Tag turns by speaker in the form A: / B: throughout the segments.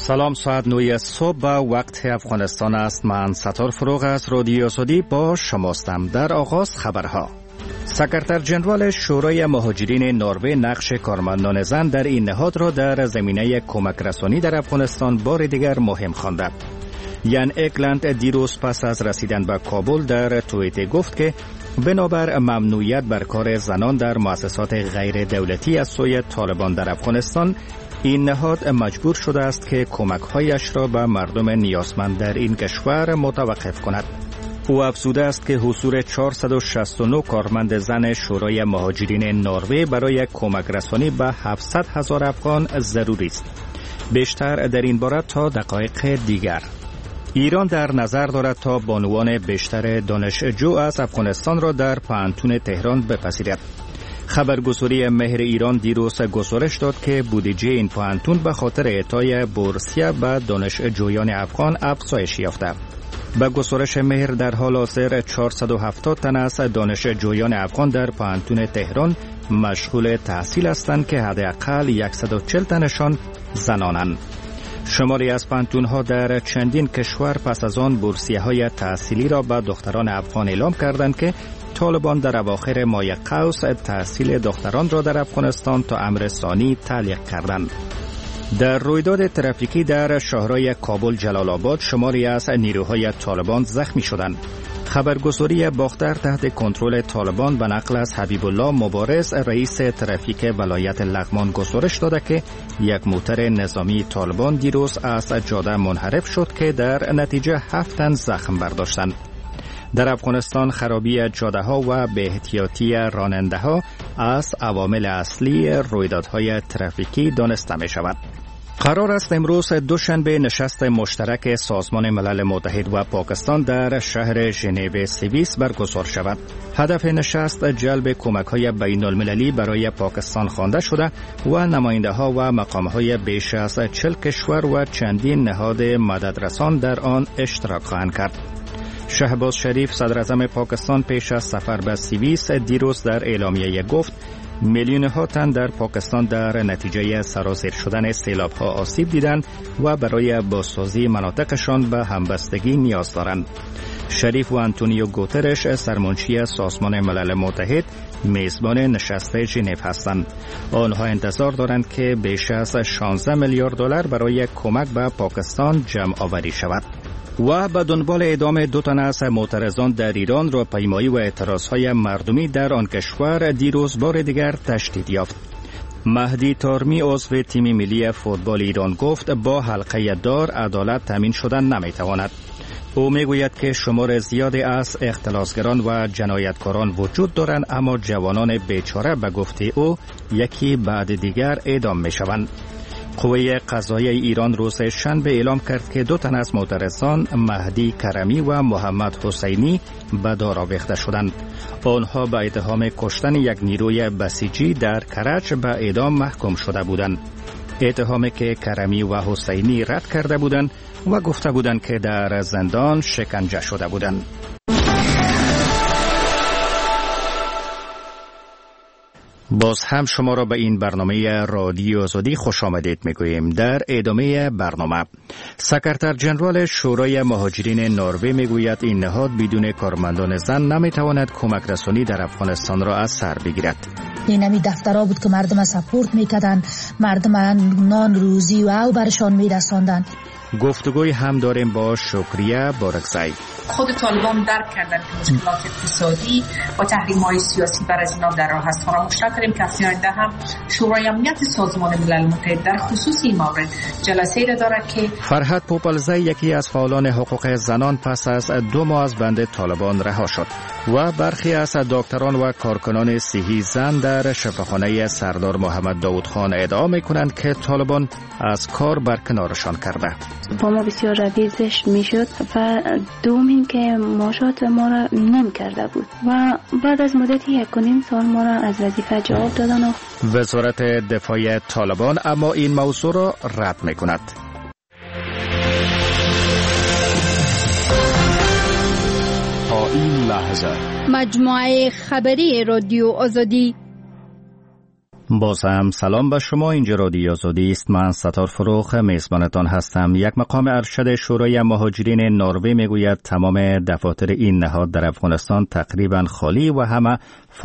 A: سلام، ساعت 9 صبح و وقت افغانستان است. من ستار فروغ از رادیو آزادی با شماستم. در آغاز خبرها. سکرتر جنرال شورای مهاجرین نروژ نقش کارمندان زن در این نهاد را در زمینه کمک رسانی در افغانستان بار دیگر مهم خواند. یان اکلند دیروز پس از رسیدن به کابل در توییت گفت که بنابر ممنوعیت بر کار زنان در مؤسسات غیر دولتی از سوی طالبان در افغانستان، این نهاد مجبور شده است که کمک‌هایش را به مردم نیازمند در این کشور متوقف کند. او افزوده است که حضور 469 کارمند زن شورای مهاجرین نروژ برای کمک رسانی به 700,000 افغان ضروری است. بیشتر در این باره تا دقایق دیگر. ایران در نظر دارد تا بانوان بیشتر دانشجو از افغانستان را در پانتون تهران بپذیرد. خبرگزاری مهر ایران دیروز گزارش داد که بودجه این پانتون به خاطر اعطای بورسیه به دانشجویان افغان افزایش یافته. به گزارش مهر در حال حاضر 470 تن از دانشجویان افغان در پانتون تهران مشغول تحصیل هستند که حداقل 140 تنشان زنانند. شماری از پانتون‌ها در چندین کشور پس از آن بورسیه‌های تحصیلی را به دختران افغان اعلام کردند که طالبان در اواخر ماه قوس تحصیل دختران را در افغانستان تا امر ثانی تعلیق کردند. در رویداد ترافیکی در شهرهای کابل جلال آباد شماری از نیروهای طالبان زخمی شدند. خبرگزاری باختر تحت کنترل طالبان به نقل از حبیب الله مبارز رئیس ترافیک ولایت لغمان گزارش داده که یک موتر نظامی طالبان دیروز از جاده منحرف شد که در نتیجه 7 تن زخم برداشتند. در افغانستان خرابی جاده ها و بی احتیاطی راننده ها از عوامل اصلی رویدادهای ترافیکی دانسته می شود. قرار است امروز دوشنبه نشست مشترک سازمان ملل متحد و پاکستان در شهر ژنو سوئیس برگزار شود. هدف نشست جلب کمک‌های بین‌المللی برای پاکستان خوانده شده و نماینده‌ها و مقام‌های بیش از 40 کشور و چندین نهاد مددرسان در آن اشتراک خواهند کرد. شهباز شریف صدراعظم پاکستان پیش از سفر به سوئیس دیروز در اعلامیه گفت میلیون‌ها تن در پاکستان در نتیجه سرازیر شدن سیلاب‌ها آسیب دیدند و برای بازسازی مناطقشان به همبستگی نیاز دارند. شریف و آنتونیو گوترش سرمنشی سازمان ملل متحد میزبان نشست ژنو هستند. آنها انتظار دارند که بیش از 16 میلیارد دلار برای کمک به پاکستان جمع آوری شود. و به دنبال اعدام 2 تن از معترضان در ایران راهپیمایی و اعتراضهای مردمی در آن کشور دیروز بار دیگر تشدید یافت. مهدی تارمی عضو تیم ملی فوتبال ایران گفت با حلقه دار عدالت تامین شدن نمیتواند. او میگوید که شمار زیادی از اختلاسگران و جنایتکاران وجود دارند، اما جوانان بیچاره به گفته او یکی بعد دیگر اعدام میشوند. قوه قضاییه ایران روز شنبه اعلام کرد که 2 تن از معترضان مهدی کرمی و محمد حسینی به دار آویخته شدند. آنها به اتهام کشتن یک نیروی بسیجی در کرج به اعدام محکوم شده بودند. اتهامی که کرمی و حسینی رد کرده بودند و گفته بودند که در زندان شکنجه شده بودند. باز هم شما را به این برنامه رادیو آزادی خوش آمدید میگوییم. در ادامه برنامه سکرتر جنرال شورای مهاجرین نروژ میگوید این نهاد بدون کارمندان زن نمیتواند کمک رسانی در افغانستان را از سر بگیرد.
B: این همی دفترها بود که مردم سپورت میکردن، مردم نان روزی و او برشان میرساندن.
A: گفتگوی هم داریم با شکریه بارکزی.
C: خود طالبان درک کردن که مشکلات اقتصادی و تحریم‌های سیاسی بر از اینا در راه است. فراموش نکنیم که هفته آینده هم شورای امنیت سازمان ملل متحد در خصوص این مورد جلسه را دارد که
A: فرهاد پوپلزی یکی از فعالان حقوق زنان پس از 2 ماه از بند طالبان رها شد و برخی از دکتران و کارکنان صحی زن در شفاخانه سردار محمد داود خان ادعا می‌کنند که طالبان از کار برکنارشان کرده.
D: با ما بسیار روی زشت میشد و دوم که معاشات ما را نمی کرده بود و بعد از مدتی 1.5 سال ما را از وظیفه جواب دادن.
A: وزارت دفاع طالبان اما این موضوع را رد میکند.
E: تا این لحظه
F: مجموعه خبری رادیو آزادی
A: باز هم سلام به شما. اینجا رادیو آزادی است. من ستار فروغ میزبانتان هستم. یک مقام ارشد شورای مهاجرین نروژ میگوید تمام دفاتر این نهاد در افغانستان تقریبا خالی و همه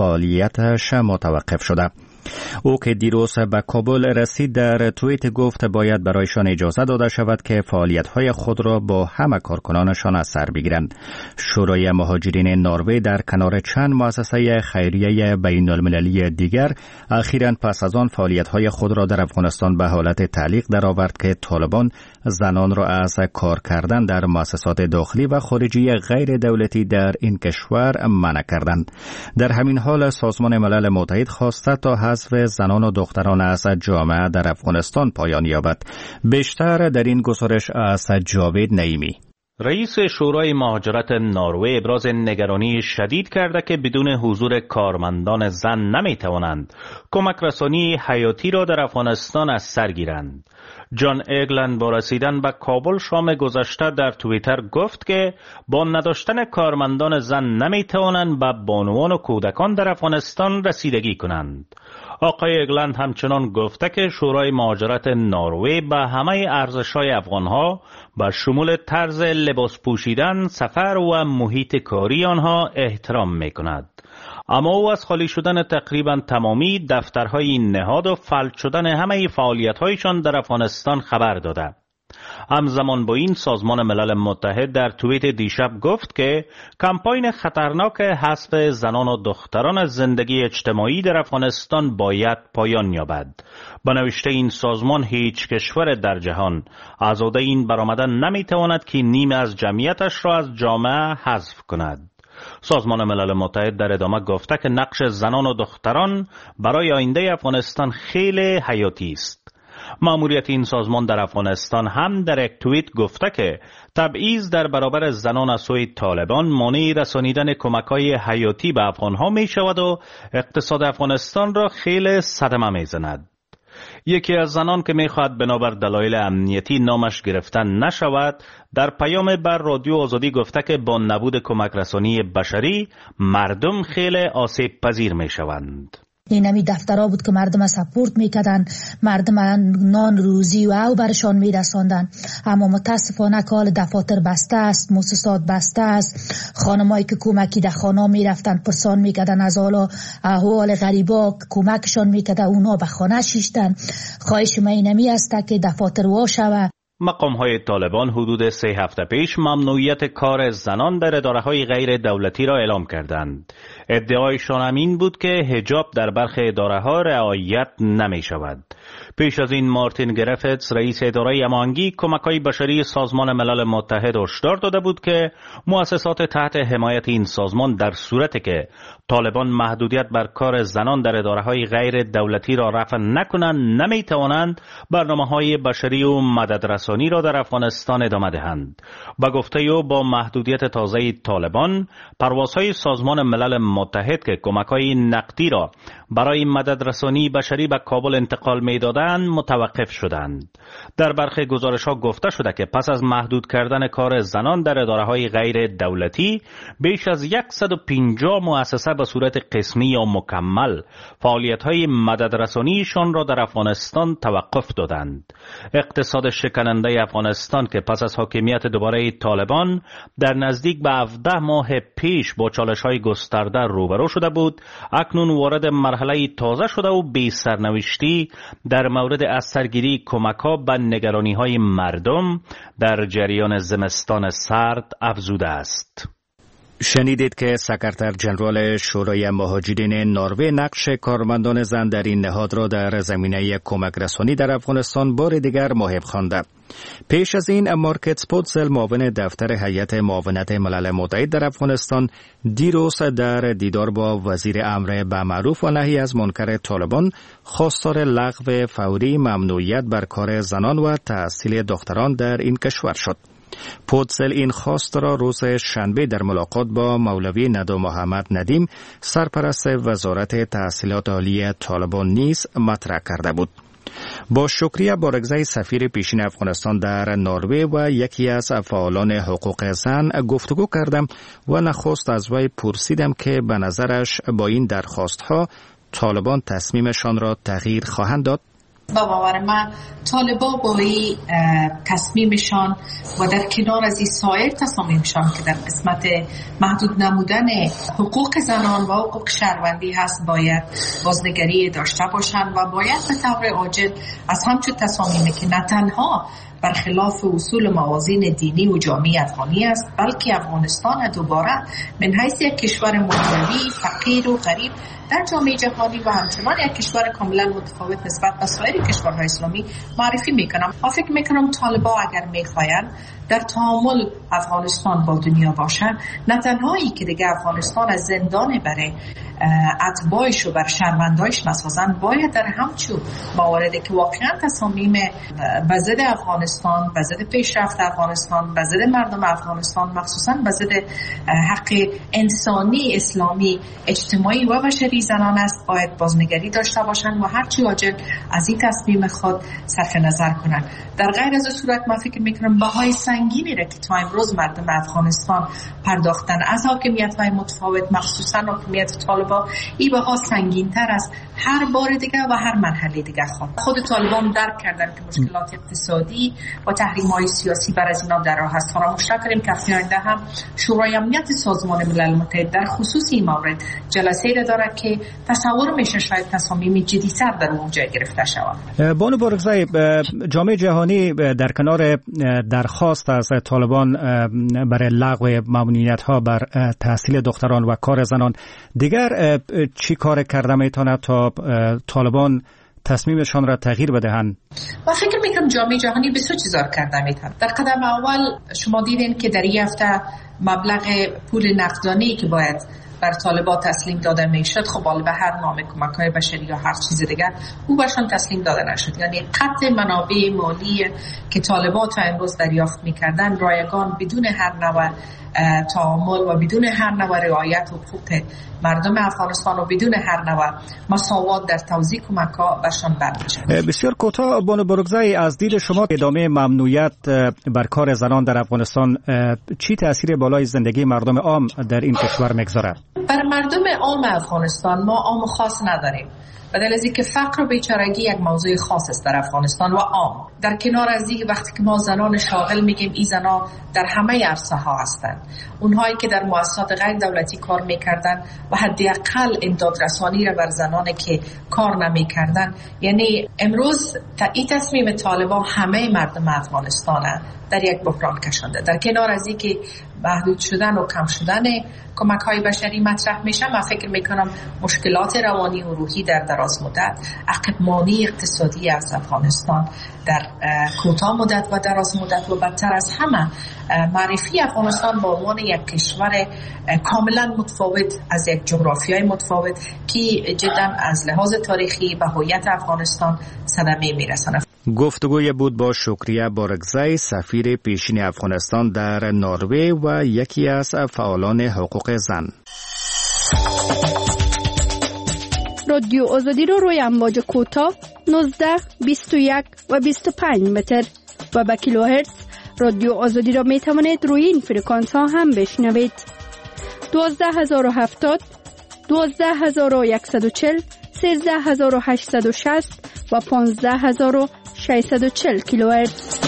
A: فعالیتش متوقف شده. او که دیروز به کابل رسید در توییت گفت باید برایشان اجازه داده شود که فعالیت‌های خود را با همه کارکنانشان از سر بگیرند. شورای مهاجرین نروژ در کنار چند مؤسسه خیریه بین المللی دیگر اخیراً پس از آن فعالیت‌های خود را در افغانستان به حالت تعلیق درآورد که طالبان زنان را از کار کردن در مؤسسات داخلی و خارجی غیر دولتی در این کشور منع کردند. در همین حال سازمان ملل متحد خواسته تا حذف زنان و دختران از جامعه در افغانستان پایان یابد. بیشتر در این گزارش از جاوید نعیمی.
F: رئیس شورای مهاجرت نروژ ابراز نگرانی شدید کرده که بدون حضور کارمندان زن نمیتوانند کمک رسانی حیاتی را در افغانستان از سر گیرند. جان اگلند با رسیدن به کابل شام گذشته در توییتر گفت که با نداشتن کارمندان زن نمیتوانند به بانوان و کودکان در افغانستان رسیدگی کنند. آقای اگلند همچنان گفته که شورای مهاجرت نروژ به همه ارزش‌های افغان‌ها به شمول طرز لباس پوشیدن، سفر و محیط کاری آنها احترام می‌کند. اما او از خالی شدن تقریبا تمامی دفترهای این نهاد و فلج شدن همه فعالیت‌هایشان در افغانستان خبر داده. همزمان با این سازمان ملل متحد در توییت دیشب گفت که کمپاین خطرناک حذف زنان و دختران از زندگی اجتماعی در افغانستان باید پایان یابد. به نوشته این سازمان هیچ کشور در جهان آزاده این برآمدن نمیتواند که نیمه از جمعیتش را از جامعه حذف کند. سازمان ملل متحد در ادامه گفته که نقش زنان و دختران برای آینده افغانستان خیلی حیاتی است. مأموریت این سازمان در افغانستان هم در یک توییت گفته که تبعیض در برابر زنان از سوی طالبان مانع رسانیدن کمک‌های حیاتی به افغان‌ها می شود و اقتصاد افغانستان را خیلی صدمه می زند. یکی از زنان که می‌خواهد بنابر دلایل امنیتی نامش گرفتن نشود در پیام بر رادیو آزادی گفته که با نبود کمک رسانی بشری مردم خیلی آسیب پذیر می‌شوند.
B: این همی دفترها بود که مردم سپورت میکردن، مردم نان روزی و او برشان میرساندن. اما متاسفانه که حال دفاتر بسته است، مؤسسات بسته است. خانمایی که کمکی در خانه میرفتن پرسان میکردن از حالا احوال غریبا، کمکشان میکردن، اونا به خانه شیشتن. خواهش من اینمی است که دفاتر وا شود.
F: مقام‌های طالبان حدود 3 هفته پیش ممنوعیت کار زنان در اداره‌های غیر دولتی را اعلام کردند. ادعایشان هم این بود که حجاب در برخی اداره‌ها رعایت نمی‌شود. پیش از این مارتین گرفتس رئیس اداره امانگی کمک‌های بشری سازمان ملل متحد هشدار داده بود که مؤسسات تحت حمایت این سازمان در صورتی که طالبان محدودیت بر کار زنان در اداره‌های غیر دولتی را رفع نکنند نمی‌توانند برنامه‌های بشری و مددرسانی را در افغانستان ادامه دهند. با گفته او با محدودیت تازه طالبان پروازهای سازمان ملل متحد که کمک‌های نقدی را برای مددرسانی بشری به کابل انتقال می‌دادند متوقف شدند. در برخی گزارش‌ها گفته شده که پس از محدود کردن کار زنان در اداره‌های غیر دولتی بیش از 150 مؤسسه به صورت قسمی یا مکمل فعالیت‌های مددرسانیشان را در افغانستان توقف دادند. اقتصاد شکننده افغانستان که پس از حاکمیت دوباره طالبان در نزدیک به 17 ماه پیش با چالش‌های گسترده روبرو شده بود، اکنون وارد مرحله تازه شده و بی سرنوشتی در مورد از سرگیری کمک‌ها به نگرانی‌های مردم در جریان زمستان سرد افزوده است.
A: شنیدید که سکرتر جنرال شورای مهاجرین نروژ نقش کارمندان زن در این نهاد را در زمینه کمک رسانی در افغانستان بار دیگر محب خوانده. پیش از این مارکت پوتزل معاون دفتر هیئت معاونت ملل متحد در افغانستان دیروز در دیدار با وزیر امر به معروف و نهی از منکر طالبان خواستار لغو فوری ممنوعیت بر کار زنان و تحصیل دختران در این کشور شد. پوتزل این خواست را روز شنبه در ملاقات با مولوی ندو محمد ندیم سرپرست وزارت تحصیلات عالی طالبان نیز مطرح کرده بود. با شکریه بارگزای سفیر پیشین افغانستان در نروژ و یکی از فعالان حقوق زن گفتگو کردم و نخست از وی پرسیدم که به نظرش با این درخواست ها طالبان تصمیمشان را تغییر خواهند داد؟
C: با باور من طالبان با این تصمیمشان و در کنار از این سایر تصامیمشان که در قسمت محدود نمودن حقوق زنان و حقوق شهروندی هست باید بازنگری داشته باشند و باید به طور عاجل از همچون تصامیمی که نه تنها برخلاف اصول موازین دینی و جامعه افغانی است بلکه افغانستان دوباره من حیث یک کشور متنوع فقیر و غریب در جامعه جهانی و همچنان یک کشور کاملا متفاوت نسبت به سایر کشورهای اسلامی معرفی میکنم. من فکر میکنم طالبان اگر میخواین در تعامل افغانستان با دنیا باشن، نه تنها ای که دیگه افغانستان از زندان برای اتباعش و بر شهروندایش نسازن، باید در همچون مواردی که واقعا تصامیم به ضد افغانستان، به ضد پیشرفت افغانستان، به ضد مردم افغانستان، مخصوصا به ضد حق انسانی، اسلامی، اجتماعی و بشری زنان است، باید بازنگری داشته باشند و هرچی عاجل از این تصمیم خود صرف نظر کنند. در غیر از صورت من فکر میکنم بهای سنگینی را که تا امروز مردم افغانستان پرداختن از حاکمیت‌های متفاوت، مخصوصا حاکمیت طالبان، این بها سنگین‌تر است هر بار دیگه و هر مرحله دیگه. خود طالبان درک کردن که مشکلات اقتصادی و تحریم‌های سیاسی بر از اینا در راه است. فراموش نکنیم که هفته آینده هم شورای امنیت سازمان ملل متحد در خصوص این مورد جلسه‌ای را دارد که تصور میشه شاید تصامیم جدی‌تر در اونجا گرفته شود.
A: بانو بارگزای، جامعه جهانی در کنار درخواست از طالبان برای لغو ممنوعیت‌ها بر تحصیل دختران و کار زنان، دیگر چی کار کرده میتونه تا طالبان تصمیمشان را تغییر بدهند؟
C: من فکر میکنم جامعه جهانی بسیار چیزا کرده میتونه. در قدم اول شما دیدین که در این هفته مبلغ پول نقدانه‌ای که باید بر طالبان تسلیم داده میشد، خب حالا به هر نام کمک‌های بشری یا هر چیز دیگر او برشان تسلیم داده نشد. یعنی قطع منابع مالی که طالبان تا امروز دریافت میکردن رایگان بدون هر نوع تعامل و بدون هر نوع رعایت حقوق مردم افغانستان و بدون هر نوع مساوات در توزیع کمک‌ها برشان برمی‌شد.
A: بسیار کوتاه بانو بارگزای، از دید شما ادامه ممنوعیت بر کار زنان در افغانستان چی تأثیر بالای زندگی مردم عام در این کشور میگذارد؟
C: بر مردم عام افغانستان ما عام خاص نداریم. بدل از اینکه فقر و بیچارگی یک موضوع خاص است در افغانستان و عام. در کنار از این وقتی که ما زنان شاغل میگیم، این زنان در همه عرصه ها هستند. اونهایی که در مؤسسات غیر دولتی کار میکردن و حداقل امداد رسانی را بر زنانی که کار نمیکردن. یعنی امروز این تصمیم طالبان همه مردم افغانستان در یک بحران کشانده. در کنار از این که محدود شدن و کم شدن کمک‌های بشری مطرح میشه، من فکر میکنم مشکلات روانی و روحی در دراز مدت، عقب‌مانی اقتصادی از افغانستان در کوتاه مدت و دراز مدت و بدتر از همه معرفی افغانستان به عنوان یک کشور کاملا متفاوت از یک جغرافیای متفاوت که جدا از لحاظ تاریخی به هویت افغانستان صدمه میرسونه.
A: گفتگوی بود با شکریه بارگزای، سفیر پیشین افغانستان در نروژ و یکی از فعالان حقوق زن.
G: رادیو آزادی رو روی امواج کوتاه 19، 21 و 25 متر و با کیلوهرتز رادیو آزادی را می توانید روی این فرکانس ها هم بشنوید. 12070، 12140، 13860 و 15640 کیلوهرتز.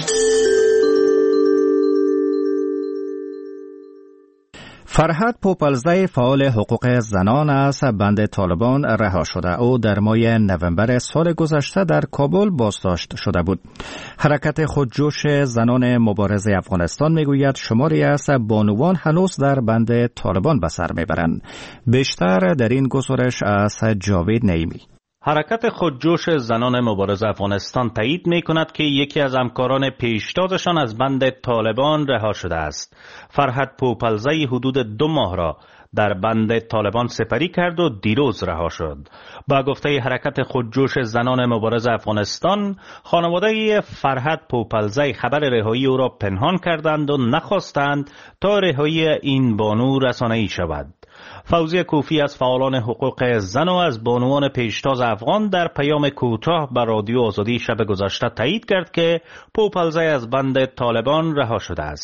A: فرهاد پوپلزی، فعال حقوق زنان از بند طالبان رها شده. او در ماه نوامبر سال گذشته در کابل بازداشت شده بود. حرکت خودجوش زنان مبارز افغانستان میگوید شماری از بانوان هنوز در بند طالبان به سر میبرند. بیشتر در این گزارش از جاوید نعیمی.
F: حرکت خودجوش زنان مبارز افغانستان تایید می کند که یکی از همکاران پیشتازشان از بند طالبان رها شده است. فرهاد پوپلزی حدود 2 ماه را در بند طالبان سپری کرد و دیروز رها شد. با گفته حرکت خودجوش زنان مبارز افغانستان، خانواده فرهاد پوپلزی خبر رهایی او را پنهان کردند و نخواستند تا رهایی این بانو رسانه‌ای شود. فوزیه کوفی از فعالان حقوق زن و از بانوان پیشتاز افغان در پیام کوتاه به رادیو آزادی شب گذشته تایید کرد که پوپلزی از بند طالبان رها شده است.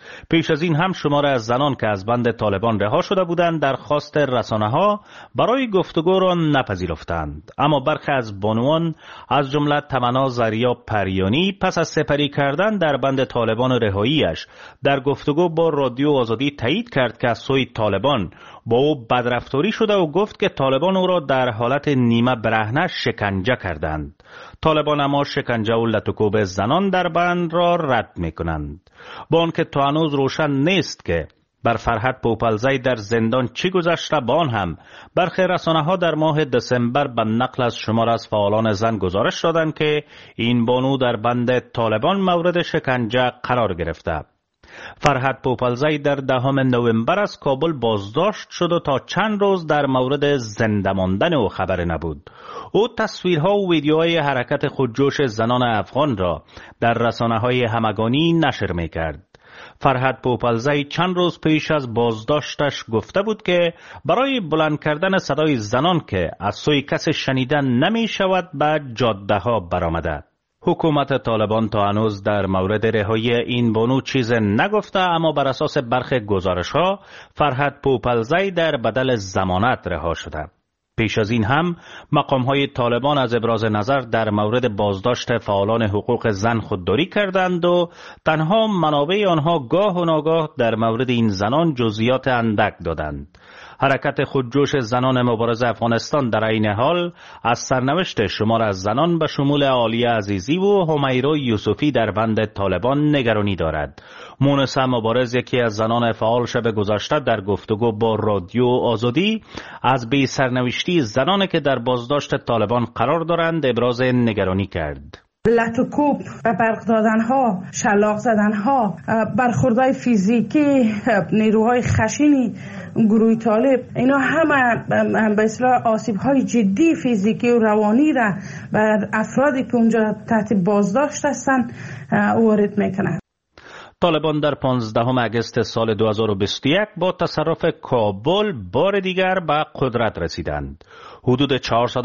F: پیش از این هم شمار از زنان که از بند طالبان رها شده بودند درخواست رسانه‌ها برای گفتگو را نپذیرفتند، اما برخی از بانوان از جمله تمنا زریا پریانی پس از سپری کردن در بند طالبان و رهاییش در گفتگو با رادیو آزادی تایید کرد که از سوی طالبان با او بدرفتاری شده و گفت که طالبان او را در حالت نیمه برهنه شکنجه کردند. طالبان اما شکنجه و لطوکوب زنان در بند را رد می‌کنند. با آنکه تا هنوز روشن نیست که بر فرهاد پوپلزی در زندان چی گذشته، با آن هم برخی رسانه‌ها در ماه دسامبر به نقل از شمار از فعالان زن گزارش دادند که این بانو در بند طالبان مورد شکنجه قرار گرفته. فرهاد پوپلزی در 10 نوامبر از کابل بازداشت شد و تا چند روز در مورد زنده ماندن او خبر نبود. او تصویرها و ویدیوهای حرکت خودجوش زنان افغان را در رسانه‌های همگانی نشر می‌کرد. فرهاد پوپلزی چند روز پیش از بازداشتش گفته بود که برای بلند کردن صدای زنان که از سوی کس شنیدن نمی شود به جاده ها برآمده. حکومت طالبان تا هنوز در مورد رهایی این بانو چیز نگفته، اما بر اساس برخی گزارش‌ها فرهاد پوپلزی در بدل ضمانت رها شده. پیش از این هم مقام‌های طالبان از ابراز نظر در مورد بازداشت فعالان حقوق زن خودداری کردند و تنها منابع آنها گاه و ناگاه در مورد این زنان جزئیات اندک دادند. حرکت خودجوش زنان مبارز افغانستان در این حال از سرنوشت شمار از زنان به شمول عالیه عزیزی و همیرا یوسفی در بند طالبان نگرانی دارد. مونسه مبارز، یکی از زنان فعال، شب گذشته در گفتگو با رادیو آزادی از بی سرنوشتی زنانی که در بازداشت طالبان قرار دارند ابراز نگرانی کرد.
H: لطوکوب و برق دادنها، شلاق زدنها، برخوردهای فیزیکی نیروهای خشنی گروه طالب، اینا همه به اصطلاح آسیب‌های جدی فیزیکی و روانی را بر افرادی که اونجا تحت بازداشت هستند وارد میکنند.
F: طالبان در 15 اگست سال 2021 با تصرف کابل بار دیگر به قدرت رسیدند. حدود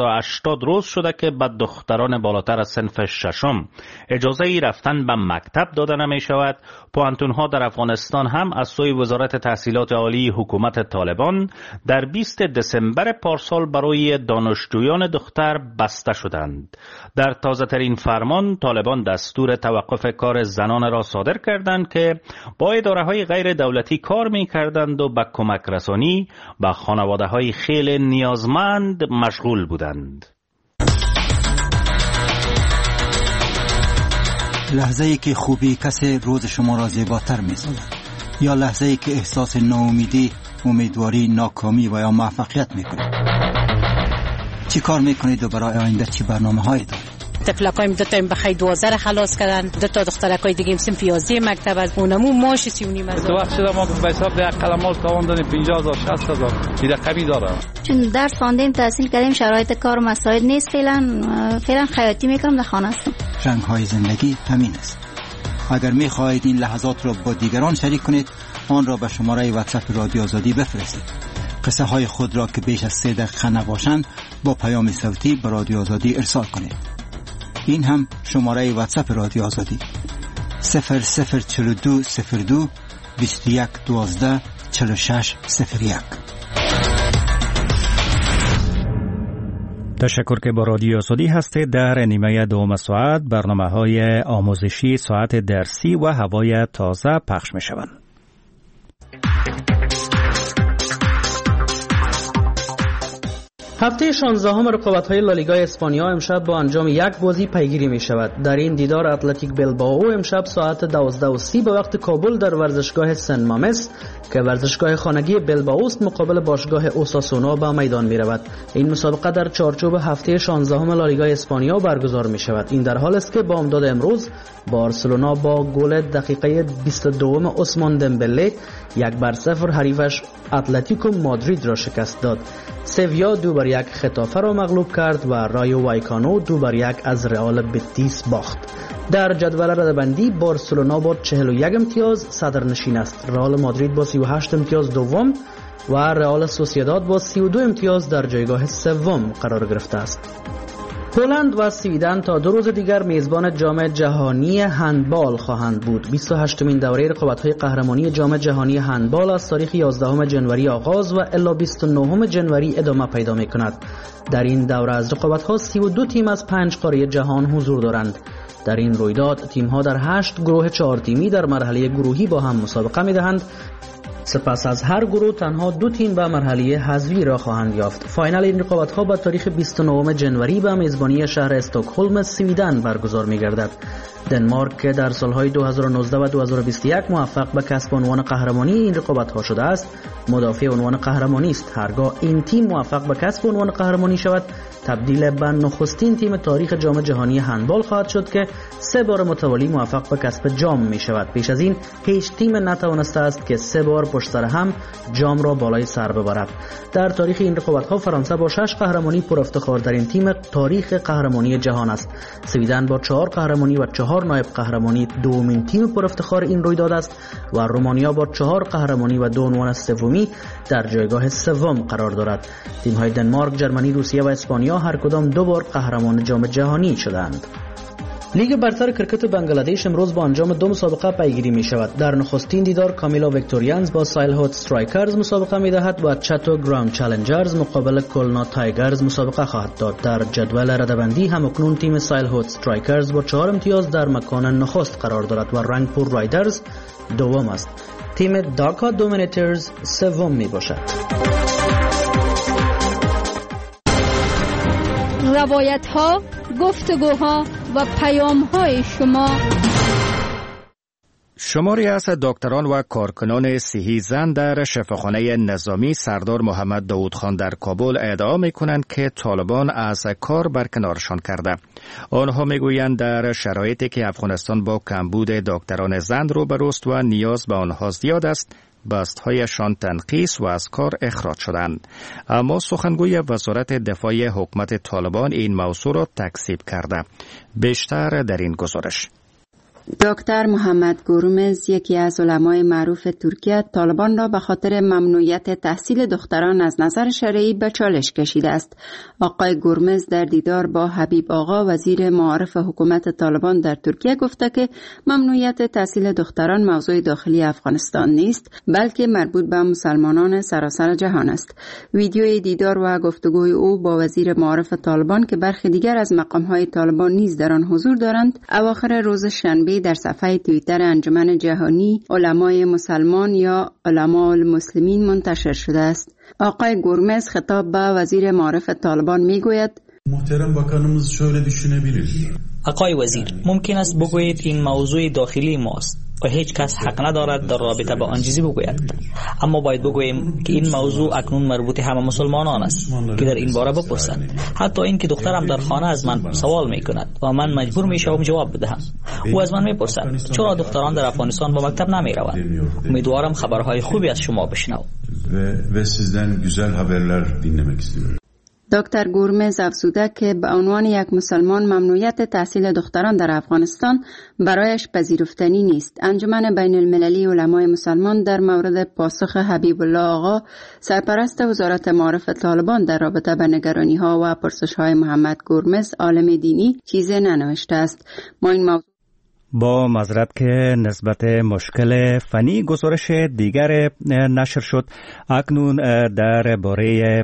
F: 480 روز شده که به دختران بالاتر از صنف ششم اجازه ای رفتن به مکتب داده نمی شود. پوانتون‌ها در افغانستان هم از سوی وزارت تحصیلات عالی حکومت طالبان در 20 دسامبر پارسال برای دانشجویان دختر بسته شدند. در تازه ترین فرمان طالبان دستور توقف کار زنان را صادر کردند که با اداره‌های غیر دولتی کار می‌کردند و به کمک رسانی به خانواده‌های خیلی نیازمند مشغول بودند.
I: لحظه‌ای که خوبی کسی روز شما را زیباتر می‌سازد، یا لحظه‌ای که احساس ناامیدی، امیدواری، ناکامی و یا موفقیت می‌کنید. چی کار می‌کنید و برای آینده چی برنامه‌هایی دارید؟
J: طفلکایم 2 تا بخای 12 خلاص کردن، 2 تا دخترکای دیگه صنف 11 مکتب از اونمو ماش 39,000.
K: تو وقت شده ما به حساب ده قلمال تاوان دادیم 50,000 60,000 این رقمی داره.
L: چون درس خواندیم تحصیل کردیم شرایط کار مساعد نیست، فعلا خیاطی میکنم در خانه هستم.
I: رنگ‌های زندگی همین است. اگر می‌خواهید این لحظات را با دیگران شریک کنید، آن را به شماره واتساپ رادیو آزادی بفرستید. قصه های خود را که بیش از 3 دقیقه نباشند با پیام صوتی به رادیو آزادی ارسال کنید. این هم شماره واتساپ رادیو آزادی 004202 2112 4601.
A: تشکر که با رادیو آزادی هستید. در نیمه دوم ساعت برنامه‌های آموزشی، ساعت درسی و هوای تازه پخش می‌شوند.
M: هفته 16 رقابت‌های لالیگا اسپانیا امشب با انجام یک بازی پیگیری می‌شود. در این دیدار اتلتیک بلبائو امشب ساعت 12:30 به وقت کابل در ورزشگاه سن مامس که ورزشگاه خانگی بلبائو است مقابل باشگاه اوساسونا به میدان می‌رود. این مسابقه در چارچوب هفته 16 لالیگا اسپانیا برگزار می‌شود. این در حال است که با امداد امروز بارسلونا با گل دقیقه 22 عثمان دمبله 1-0 حریفش اتلتیکو مادرید را شکست داد. سویا 2-1 خطافه را مغلوب کرد و رایو وایکانو 2-1 از رئال بتیس باخت. در جدول رده‌بندی بارسلونا با 41 امتیاز صدرنشین است. رئال مادرید با 38 امتیاز دوم و رئال سوسییداد با 32 امتیاز در جایگاه سوم قرار گرفته است. پولند و سویدن تا 2 روز دیگر میزبان جام جهانی هندبال خواهند بود. 28مین دوره رقابت‌های قهرمانی جام جهانی هندبال از تاریخ 11 جنوری آغاز و الی 29 جنوری ادامه پیدا می‌کند. در این دوره از رقابت‌ها 32 تیم از 5 قاره جهان حضور دارند. در این رویداد تیم‌ها در 8 گروه 4 تیمی در مرحله گروهی با هم مسابقه می‌دهند. سپس از هر گروه تنها 2 تیم به مرحله حذفی را خواهند یافت. فاینال این رقابت‌ها با تاریخ 29 جنوری به میزبانی شهر استکهلم سویدن برگزار می‌گردد. دنمارک که در سالهای 2019 و 2021 موفق به کسب عنوان قهرمانی این رقابت‌ها شده است، مدافع عنوان قهرمانی است. هرگاه این تیم موفق به کسب عنوان قهرمانی شود، تبدیل به نخستین تیم تاریخ جام جهانی هندبال خواهد شد که 3 بار متوالی موفق به کسب جام می شود. پیش از این هیچ تیم نتوانسته است که 3 بار پشت سر هم جام را بالای سر ببرد. در تاریخ این رقابت‌ها فرانسه با 6 قهرمانی پر افتخار در این تیم تاریخ قهرمانی جهان است. سویدن با 4 قهرمانی و 4 نایب قهرمانی دومین تیم پر افتخار این رویداد است و رومانیا با 4 قهرمانی و 2 عنوان سومی در جایگاه سوم قرار دارد. تیم‌های دنمارک، ژرمنی، روسیه و اسپانیا هر کدام 2 بار قهرمان جام جهانی شدند. لیگ برتر کرکت بنگلادش امروز با انجام 2 مسابقه پیگیری می شود. در نخستین دیدار کامیلا ویکتوریانز با سایل هوت استرایکرز مسابقه می دهد و چاتو گراوند چالنجرز مقابل کلنا تایگرز مسابقه خواهد داد. در جدول رده‌بندی هم اکنون تیم سایل هوت استرایکرز با 4 امتیاز در مکان نخست قرار دارد و رنگپور رایدرز دوم است. تیم داکا دومینیترز سوم می باشد.
G: روایت ها، گفتگوها و پیام های شما.
A: شماری از دکتران و کارکنان صحی زن در شفاخانه نظامی سردار محمد داودخان در کابل ادعا می‌کنند که طالبان از کار برکنارشان کرده. آنها می‌گویند در شرایطی که افغانستان با کمبود دکتران زن روبروست و نیاز به آنها زیاد است، بستهایشان تنقیص و از کار اخراج شدند. اما سخنگوی وزارت دفاع حکومت طالبان این موضوع را تکذیب کرده. بیشتر در این گزارش.
N: دکتر محمد گورمز، یکی از علمای معروف ترکیه، طالبان را به خاطر ممنوعیت تحصیل دختران از نظر شرعی به چالش کشیده است. آقای گورمز در دیدار با حبیب آقا، وزیر معارف حکومت طالبان در ترکیه، گفته که ممنوعیت تحصیل دختران موضوع داخلی افغانستان نیست، بلکه مربوط به مسلمانان سراسر جهان است. ویدیوی دیدار و گفتگوی او با وزیر معارف طالبان که برخی دیگر از مقام‌های طالبان نیز در آن حضور دارند، اواخر روز شنبه در صفحه توییتر انجمن جهانی علمای مسلمان یا علماء المسلمین منتشر شده است. آقای گورمز خطاب به وزیر معارف طالبان میگوید:
O: محترم bakanımız şöyle düşünebilir.
P: آقای وزیر، ممکن است بگویید این موضوع داخلی ماست و هیچ کس حق ندارد در رابطه با آن چیزی بگوید، اما باید بگوییم که این موضوع اکنون مربوط همه مسلمانان است که در این باره بپرسند. حتی این که دخترم در خانه از من سوال می کند و من مجبور می شوم جواب بدهم. او از من می پرسد چرا دختران در افغانستان به مکتب نمی روند. امیدوارم خبرهای خوبی از شما بشنوم.
O: و sizden güzel haberler dinlemek istiyorum.
N: دکتر گورمز افزوده که به عنوان یک مسلمان ممنوعیت تحصیل دختران در افغانستان برایش پذیرفتنی نیست. انجمن بین المللی علمای مسلمان در مورد پاسخ حبیب الله آقا، سرپرست وزارت معارف طالبان، در رابطه با نگرانی ها و پرسش های محمد گورمز عالم دینی چیزی ننوشته است. ما این موضوع
A: با معذرت که نسبت مشکل فنی گزارش دیگر نشر شد، اکنون در باره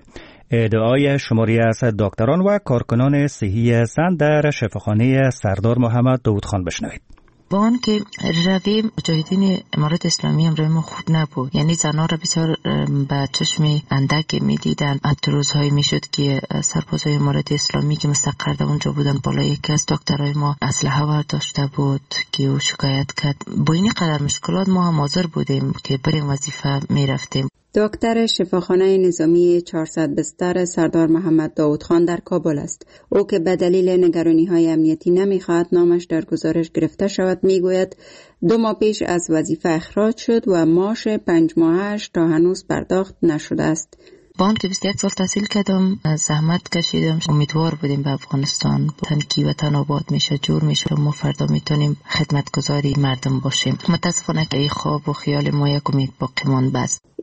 A: ادعای شماری از دکتران و کارکنان صحی زن در شفاخانه سردار محمد داودخان بشنوید.
Q: با آن که روی مجاهدین امارات اسلامی هم روی ما خوب نبود، یعنی زنها را بسیار به چشم اندک می دیدن. حتی روزهایی می شد که سربازای امارات اسلامی که مستقر در اونجا بودن بالا یکی از دکترای ما اسلحه برداشته بود که او شکایت کرد. با این قدر مشکلات ما هم حاضر بودیم که بریم وظیفه می رفتیم.
N: دکتر شفاخانه نظامی 400 بستر سردار محمد داودخان در کابل است. او که به دلیل نگرانی‌های امنیتی نمی‌خواهد نامش در گزارش گرفته شود، میگوید 2 ماه پیش از وظیفه اخراج شد و معاش 5 ماهش تا هنوز پرداخت نشده است.
Q: با آن که 21 سال تحصیل کردم، زحمت کشیدم، امیدوار بودیم به افغانستان تنکی وطن آباد میشه، جور میشه، ما فردا میتونیم خدمتگزاری مردم باشیم. متاسفانه که این خواب و خیال ما یک امید باقی مانده است.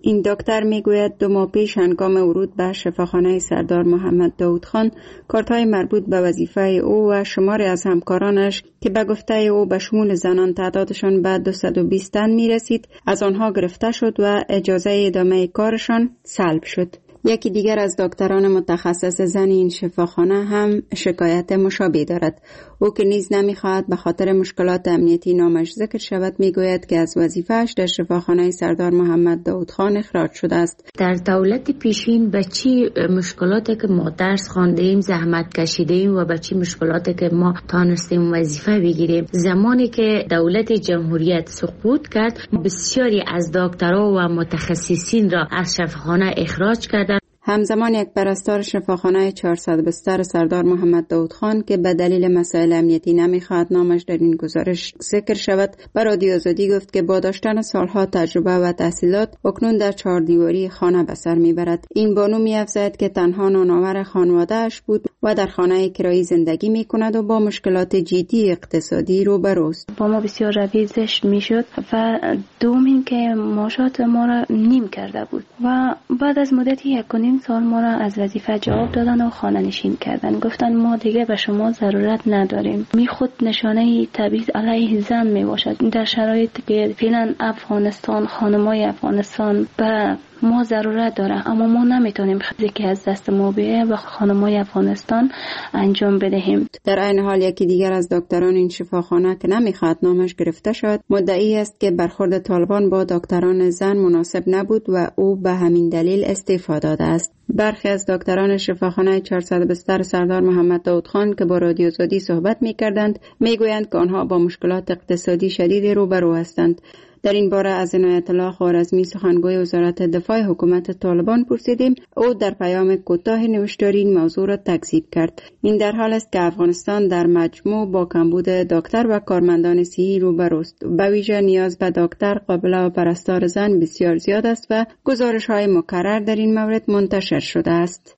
N: این دکتر میگوید 2 ماه پیش هنگام ورود به شفاخانه سردار محمد داود خان کارت‌های مربوط به وظیفه او و شماری از همکارانش که به گفته او به شمول زنان تعدادشان به 220 تن میرسید از آنها گرفته شد و اجازه ادامه کارشان سلب شد. یکی دیگر از دکتران متخصص زن این شفاخانه هم شکایت مشابه دارد. او که نیز نمیخواهد به خاطر مشکلات امنیتی نامش ذکر شود میگوید که از وظیفه‌اش در شفاخانه سردار محمد داود خان اخراج شده است.
R: در دولت پیشین به چی مشکلاتی که ما درس خواندیم زحمت کشیدیم و به چی مشکلاتی که ما تانستیم وظیفه بگیریم، زمانی که دولت جمهوریت سقوط کرد بسیاری از دکترها و متخصصین را از شفاخانه اخراج کرد.
N: همزمان یک پرستار شفاخانه 400 بستر سردار محمد داود خان که به دلیل مسائل امنیتی نمیخواهد نامش در این گزارش ذکر شود به رادیو آزادی گفت که با داشتن سالها تجربه و تحصیلات اکنون در 4 دیواری خانه به سر میبرد. این بانو می‌افزاید که تنها نانآور خانواده‌اش بود و در خانه کرایی زندگی میکند و با مشکلات جدی اقتصادی روبروست.
D: با ما بسیار روی زشت میشد و دومین که معاشات ما را نیم کرده بود و بعد از مدتی 1.5 سال ما را از وظیفه جواب دادن و خانه نشین کردن. گفتن ما دیگه به شما ضرورت نداریم. می خود نشانه تبعیض علیه زن می باشد. در شرایطی که فعلا افغانستان، خانمای افغانستان به ما ضرورت داره اما ما نمیتونیم خیلی که از دست ما بیه و خانمای افغانستان انجام بدهیم.
N: در این حال یکی دیگر از دکتران این شفاخانه که نمیخواد نامش گرفته شد مدعی است که برخورد طالبان با دکتران زن مناسب نبود و او به همین دلیل استعفا داده است. برخی از دکتران شفاخانه 400 بستر سردار محمد داود خان که با رادیو آزادی صحبت می‌کردند میگویند که آنها با مشکلات اقتصادی شدید روبرو هستند. در این باره از عنایت الله خوارزمی سخنگوی وزارت دفاع حکومت طالبان پرسیدیم. او در پیام کوتاه نوشتاری این موضوع را تکذیب کرد. این در حال است که افغانستان در مجموع با کمبود دکتر و کارمندان صحی روبروست. به ویژه نیاز به دکتر، قابله و پرستار زن بسیار زیاد است و گزارش‌های مکرر در این مورد منتشر شده است.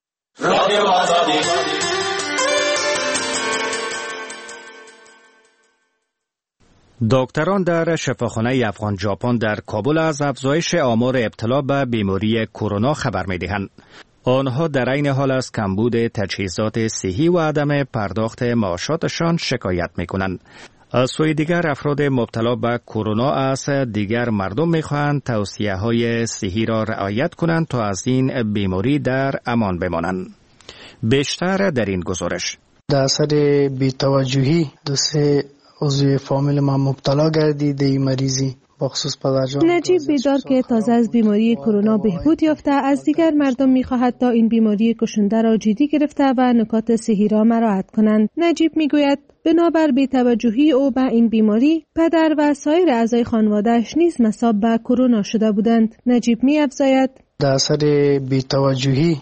A: دکتران در شفاخانه افغان ژاپن در کابل از افزایش آمار ابتلا به بیماری کرونا خبر می‌دهند. آنها در عین حال از کمبود تجهیزات صحی و عدم پرداخت معاشاتشان شکایت می‌کنند. از سوی دیگر افراد مبتلا به کرونا از دیگر مردم می‌خواهند توصیه‌های صحی را رعایت کنند تا از این بیماری در امان بمانند. بیشتر در این گزارش.
S: در اثر بی‌توجهی عضو فامیل ما مبتلا گردید این مریضی بخصوص پدرجان.
T: نجیب بیدار که تازه از بیماری کرونا بهبود یافته از دیگر مردم می‌خواهد تا این بیماری کشنده را جدی گرفته و نکات صحی را مراعات کنند. نجیب میگوید بنابر بی‌توجهی او به این بیماری پدر و سایر اعضای خانواده‌اش نیز مصاب به کرونا شده بودند. نجیب می‌افزاید
S: در اثر بی‌توجهی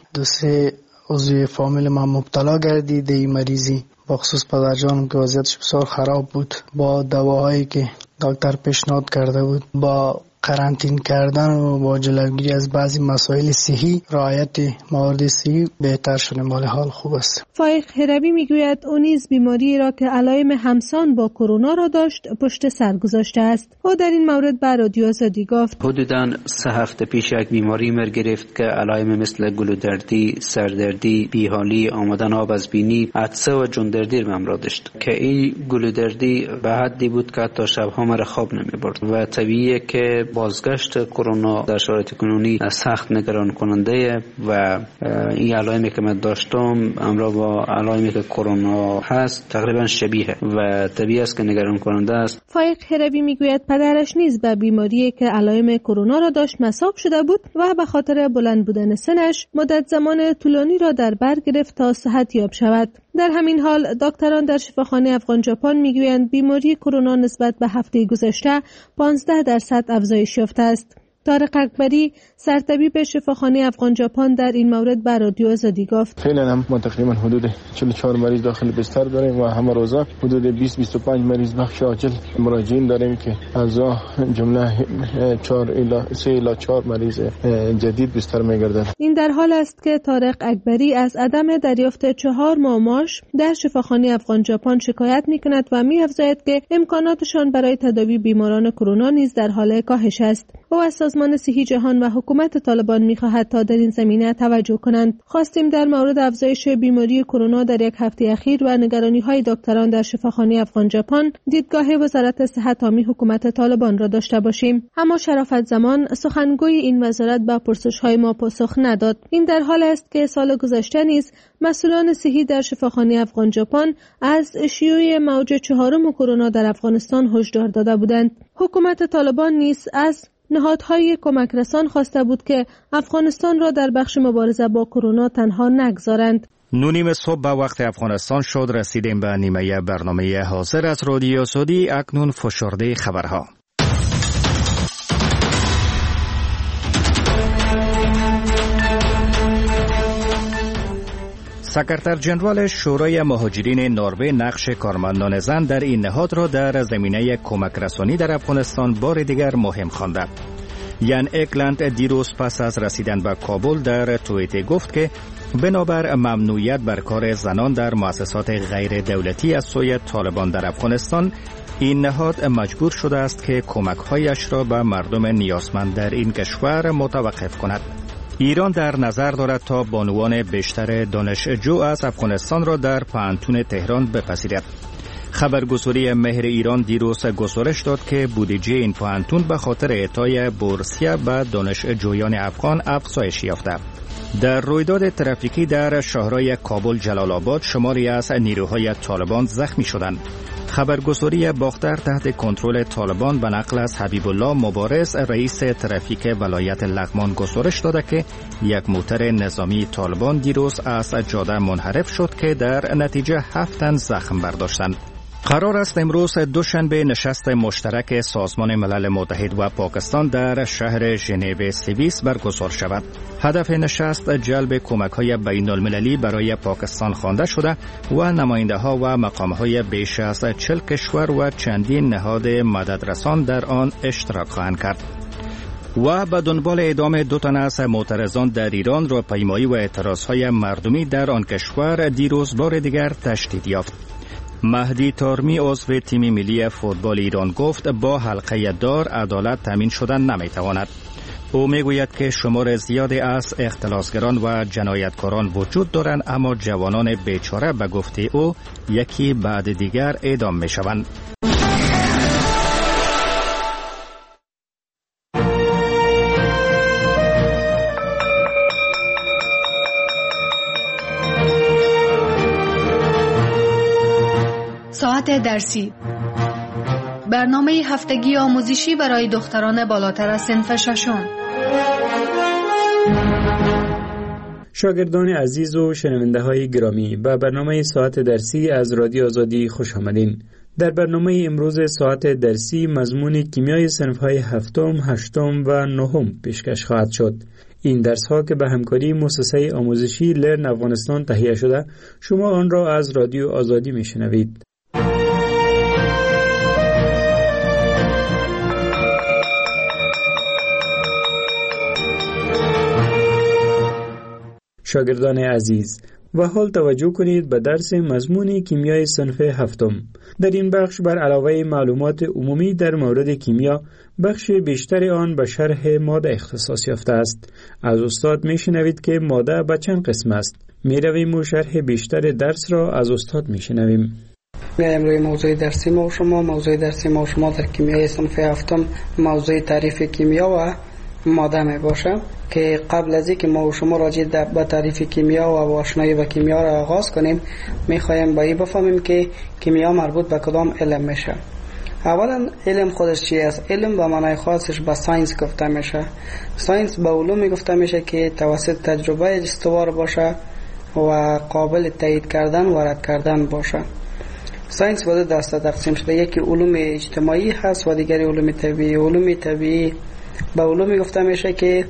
S: عضو فامیل ما مبتلا گردید این مریضی بخصوص پدرجانم که وضعیتش بسیار خراب بود با دواهایی که دکتر پیشنهاد کرده بود با قرنطین کردن و با جلوگیری از بعضی مسائل صحی رعایت موارد صحی بهتر شده. مال حال خوب است.
T: فایق هروی میگوید او نیز بیماری را که علائم همسان با کرونا را داشت پشت سر گذاشته است. او در این مورد بر رادیو آزادی گفت
U: حدوداً 3 هفته پیش یک بیماری مر گرفت که علائم مثل گلودردی، سردردی، بیحالی، آمدن آب از بینی، عطسه و جندردی را را داشت که این گلودردی به حدی بود که تا شب‌ها مرا خواب نمی‌برد و طبیعیه که بازگشت کرونا در شرایط کنونی سخت نگران کننده و این علائمی که من داشتم همراه با علائمی که کرونا هست تقریبا شبیه و طبیعی است که نگران کننده است.
T: فایق هروی میگوید پدرش نیز به بیماری که علائم کرونا را داشت مصاب شده بود و به خاطر بلند بودن سنش مدت زمان طولانی را در بر گرفت تا صحت یاب شود. در همین حال دکتران در شفاخانه افغان ژاپن میگویند بیماری کرونا نسبت به هفته گذشته 15% افزایش یافته است. طارق اکبری سرطبیب شفاخانه افغان ژاپن در این مورد بر رادیو آزادی گفت
V: فعلا ما تقریبا حدود 44 مریض داخل بستر داریم و همه روزا حدود 20-25 مریض بخش عاجل مراجعین داریم که از جمله 3 الی 4 مریض جدید بستر میگردند.
T: این در حال است که طارق اکبری از عدم دریافت 4 ماه معاش در شفاخانه افغان ژاپن شکایت میکند و می‌افزاید که امکاناتشان برای تداوی بیماران کرونا نیز در حال کاهش است. او از سازمان صحی جهان و حکومت طالبان می‌خواهد تا در این زمینه توجه کنند. خواستیم در مورد افزایش بیماری کرونا در یک هفته اخیر و نگرانی‌های دکتران در شفاخانه افغان ژاپن دیدگاه وزارت صحت عامی حکومت طالبان را داشته باشیم. اما شرافت زمان سخنگوی این وزارت به پرسش‌های ما پاسخ نداد. این در حال است که سال گذشته نیز مسئولان صحی در شفاخانه افغان ژاپن از شیوع موج 4 کرونا در افغانستان هشدار داده بودند. حکومت طالبان نیز از نهادهای کمک رسان خواسته بود که افغانستان را در بخش مبارزه با کرونا تنها نگذارند.
A: 9 صبح به وقت افغانستان شد. رسیدیم به نیمه برنامه حاضر از رادیو سعودی. اکنون فشرده خبرها. سکرتر جنرال شورای مهاجرین نروژ نقش کارمندان زن در این نهاد را در زمینه کمک رسانی در افغانستان بار دیگر مهم خواند. یان اکلند دیروز پس از رسیدن به کابل در توییت گفت که بنابر ممنوعیت بر کار زنان در مؤسسات غیر دولتی از سوی طالبان در افغانستان، این نهاد مجبور شده است که کمک‌هایش را به مردم نیازمند در این کشور متوقف کند. ایران در نظر دارد تا بانوان بیشتر دانشجو از افغانستان را در پانتون تهران بپذیرد. خبرگزاری مهر ایران دیروز گزارش داد که بودجه این پانتون به خاطر اعطای بورسیه به دانشجویان افغان افزایش یافته. در رویداد ترافیکی در شهرهای کابل جلال آباد شماری از نیروهای طالبان زخمی شدند. خبرگزاری باختر تحت کنترل طالبان به نقل از حبیب الله مبارز رئیس ترافیک ولایت لغمان گزارش داده که یک موتر نظامی طالبان دیروز از جاده منحرف شد که در نتیجه 7 تن زخم برداشتند. قرار است امروز دوشنبه نشست مشترک سازمان ملل متحد و پاکستان در شهر ژنو سوئیس برگزار شود. هدف نشست جلب کمک‌های بین‌المللی برای پاکستان خوانده شده و نماینده‌ها و مقام‌های بیش از 40 کشور و چندین نهاد مددرسان در آن اشتراک خواهند کرد. و به دنبال اعدام 2 تن از معترضان در ایران، راهپیمایی و اعتراض‌های مردمی در آن کشور دیروز بار دیگر تشدید یافت. مهدی تارمی عضو تیم ملی فوتبال ایران گفت با حلقه دار عدالت تامین شدن نمیتواند. او میگوید که شمار زیادی از اختلاسگران و جنایتکاران وجود دارند، اما جوانان بیچاره به گفته او یکی بعد دیگر اعدام میشوند.
G: ساعت درسی، برنامه هفتگی آموزشی برای دختران بالاتر از صنف 6.
B: شاگردان عزیز و شنونده های گرامی، به برنامه ساعت درسی از رادیو آزادی خوش آمدین. در برنامه امروز ساعت درسی مضمون کیمیای صنف های 7، 8 و 9 پیشکش خواهد شد. این درس ها که به همکاری مؤسسه آموزشی لرن افغانستان تهیه شده، شما آن را از رادیو آزادی میشنوید. شاگردان عزیز، و حال توجه کنید به درس مضمون کیمیای صنف 7. در این بخش بر علاوه معلومات عمومی در مورد کیمیا، بخش بیشتر آن به شرح ماده اختصاص یافته است. از استاد میشنوید که ماده به چند قسم است. میرویم و شرح بیشتر درس را از استاد میشنویم.
E: امروز موضوع درسی ما شما در کیمیای صنف 7 موضوع تعریف کیمیا و ماده می باشه که قبل از اینکه ما و شما راجع به تعریف کیمیا و آشنایی با کیمیا را آغاز کنیم، میخوایم با این بفهمیم که کیمیا مربوط به کدام علم میشه. اولا علم خودش چی است؟ علم به معنای خاصش به ساینس گفته میشه. ساینس به علومی گفته میشه که توسط تجربه استوار باشه و قابل تایید کردن و رد کردن باشه. ساینس به دو دسته تقسیم شده، یکی علوم اجتماعی هست و دیگری علوم طبیعی. علوم طبیعی به علومی گفته میشه که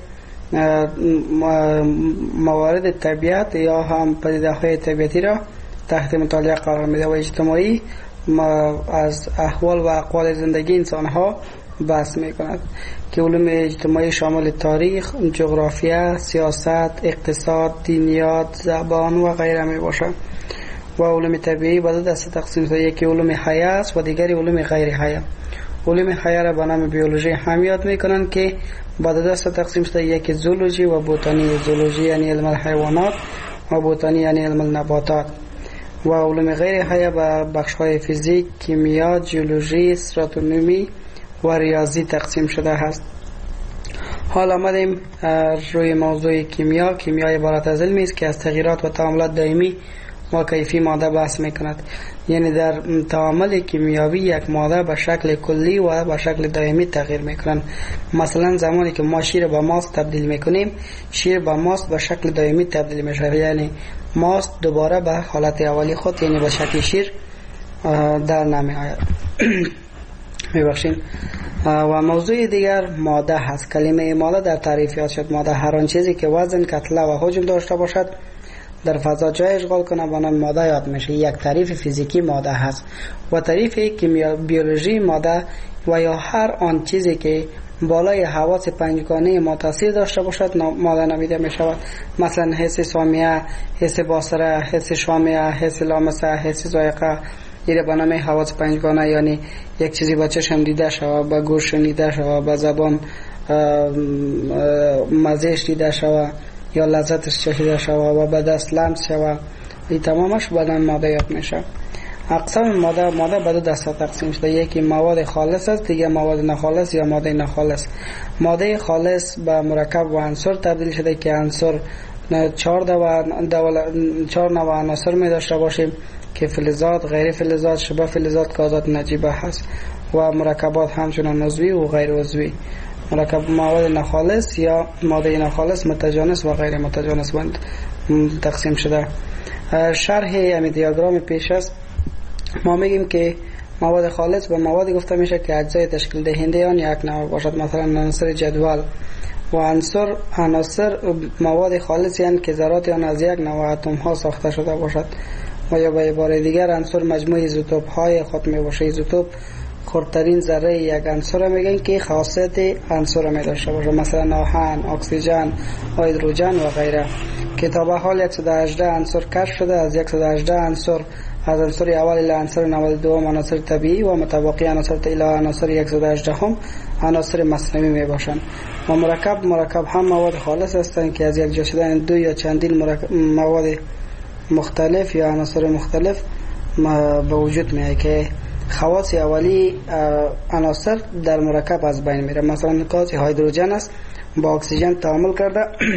E: موارد طبیعت یا هم پدیده های طبیعتی را تحت مطالعه قرار میده، و اجتماعی از احوال و اقوال زندگی انسان ها بحث میکند که علوم اجتماعی شامل تاریخ، جغرافیا، سیاست، اقتصاد، دینیات، زبان و غیره می باشه. و علوم طبیعی به دو دسته تقسیم شده، یکی علوم حیه است و دیگری علوم غیر حیه. علوم حیه را به نام بیولوژی هم یاد میکنند که با دو دسته تقسیم شده، یکی زولوژی و بوتانی. زولوژی یعنی علم الحیوانات و بوتانی یعنی علم النباتات. و علوم غیر حیه به بخش های فیزیک، کیمیا، جیولوژی، استراتونومی و ریاضی تقسیم شده است. حال آمدیم روی موضوع کیمیا. کیمیا عبارت از علمی است که از تغییرات و تعاملات دائمی و کیفی ماده بحث میکند. یعنی در تعامل کیمیاوی یک ماده به شکل کلی و به شکل دائمی تغییر میکنند. مثلا زمانی که ما شیر به ماست تبدیل میکنیم، شیر به ماست به شکل دائمی تبدیل میشه، یعنی ماست دوباره به حالت اولی خود یعنی به شکل شیر در نمی آید. میبخشین. و موضوع دیگر ماده هست. کلمه ماده در تعریف یاد شد. ماده هر آن چیزی که وزن، کتله و حجم داشته باشد در فضا جای اشغال کنه به نام ماده یاد میشه. یک تعریف فیزیکی ماده هست. و تعریف بیولوژی ماده و یا هر آن چیزی که بالای حواس پنجگانه ما تاثیر داشته باشد ماده نامیده می شود. مثلا حس سامیه، حس باصره، حس شامعه، حس لامسه، حس ذائقه. این به نام حواس پنجگانه، یعنی یک چیزی با چشم دیده شود، با گوش شنیده شود، با زبان مزهش دیده شود یا لذتش چشیده شود و به دست لمس شود. این تمامش به نام ماده یاد میشه. اقسام ماده به دو دسته تقسیم شده. یکی مواد خالص است، دیگه مواد ناخالص یا ماده ناخالص. ماده خالص به مرکب و عنصر تبدیل شده که عنصر 4 نوع عناصر می داشته باشیم که فلزات، غیر فلزات، شبه فلزات، گازات نجیبه هست و مرکبات همچنان عضوی و غیر عضوی. مرکب مواد ناخالص یا ماده ناخالص متجانس و غیر متجانس بند تقسیم شده. شرح یعنی دیاگرام پیش است. ما میگیم که مواد خالص به موادی گفته میشه که اجزای تشکیل دهنده آن یک نوع باشد، مثلا عناصر جدول. و عناصر مواد خالصی هستند که ذرات آن از یک نوع اتم ها ساخته شده باشد. و یا به عبارت دیگر عنصر مجموعه ایزوتوپ های خود می باشه. ایزوتوپ خردترین ذره یک عنصر میگن که خاصیت عنصر می داشته باشه، مثلا آهن، اکسیژن، هیدروژن و غیره. که تا به حال 118 عنصر کشف شده. از 118 عنصر از عنصر اول الی عنصر 92 عناصر طبیعی و متبقی عناصر الی عناصر 118 هم عناصر مصنوعی می باشند. و مرکب هم مواد خالص هستند که از یک جا شدن دو یا چندین مواد مختلف یا عناصر مختلف به وجود میاد که خواص اولی عناصر در مرکب از بین میره. مثلا گاز هیدروژن است، با اکسیژن تعامل کرده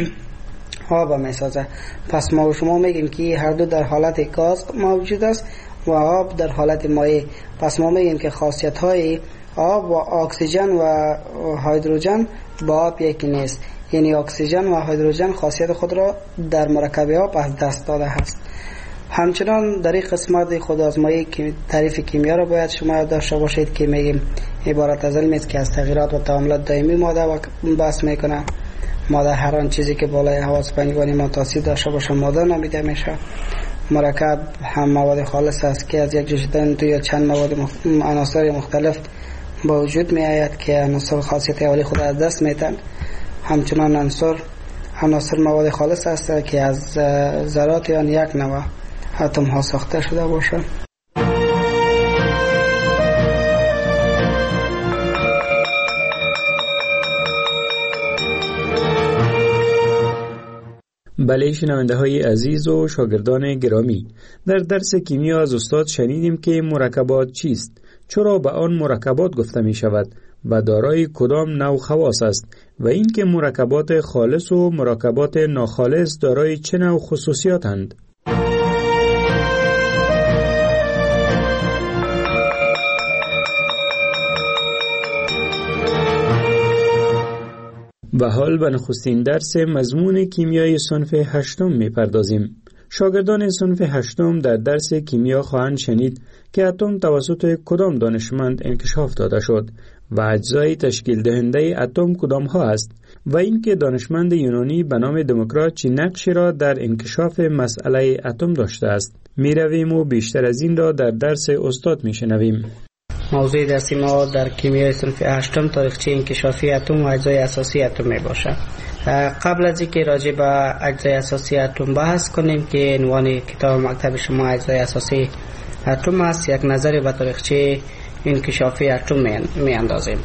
E: آب میسازه. پس ما و شما میگیم که هر دو در حالت گاز موجود است و آب در حالت مایع. پس ما میگیم که خاصیت های آب و اکسیژن و هیدروژن با آب یکی نیست. یعنی اکسیژن و هیدروژن خاصیت خود را در مرکب آب از دست داده است. همچنان در این قسمت خودآزمایی که تعریف کیمیا را باید شما داشته باشید که میگیم عبارت از علمی است که از تغییرات و تعاملات دائمی ماده بحث میکنه. ماده هر آن چیزی که بالای حواس پنجگانه ما تاثیر داشته باشه ماده نامیده میشه. مرکب هم مواد خالص است که از یک جا شدن دو یا چند عناصر مختلف با وجود می آید که عناصر خاصیت اولی خود از دست میتن. همچنان عناصر مواد خالص است که از ذرات آن یک نوع اتم ها ساخته شده باشند.
B: بله شنونده های عزیز و شاگردان گرامی، در درس کیمیا از استاد شنیدیم که مرکبات چیست، چرا به آن مرکبات گفته می شود و دارای کدام نوع خواص است و اینکه مرکبات خالص و مرکبات ناخالص دارای چه نوع خصوصیاتند. و حال به نخستین درس مضمون کیمیای صنف هشتم می پردازیم. شاگردان صنف هشتم در درس کیمیا خواهند شنید که اتم توسط کدام دانشمند انکشاف داده شد و اجزای تشکیل دهنده اتم کدام ها است و اینکه دانشمند یونانی به نام دموکریت چه نقشی را در انکشاف مسئله اتم داشته است. می رویم و بیشتر از این را در درس استاد می شنویم.
E: موضوع درسی ما در کیمیای صنف هشتم تاریخچه انکشافی اتم و اجزای اساسی اتم می باشد. قبل از اینکه راجع به اجزای اساسی اتم بحث کنیم که عنوان کتاب مکتب شما اجزای اساسی اتم است، یک نظری به تاریخچه انکشاف اتم می اندازیم.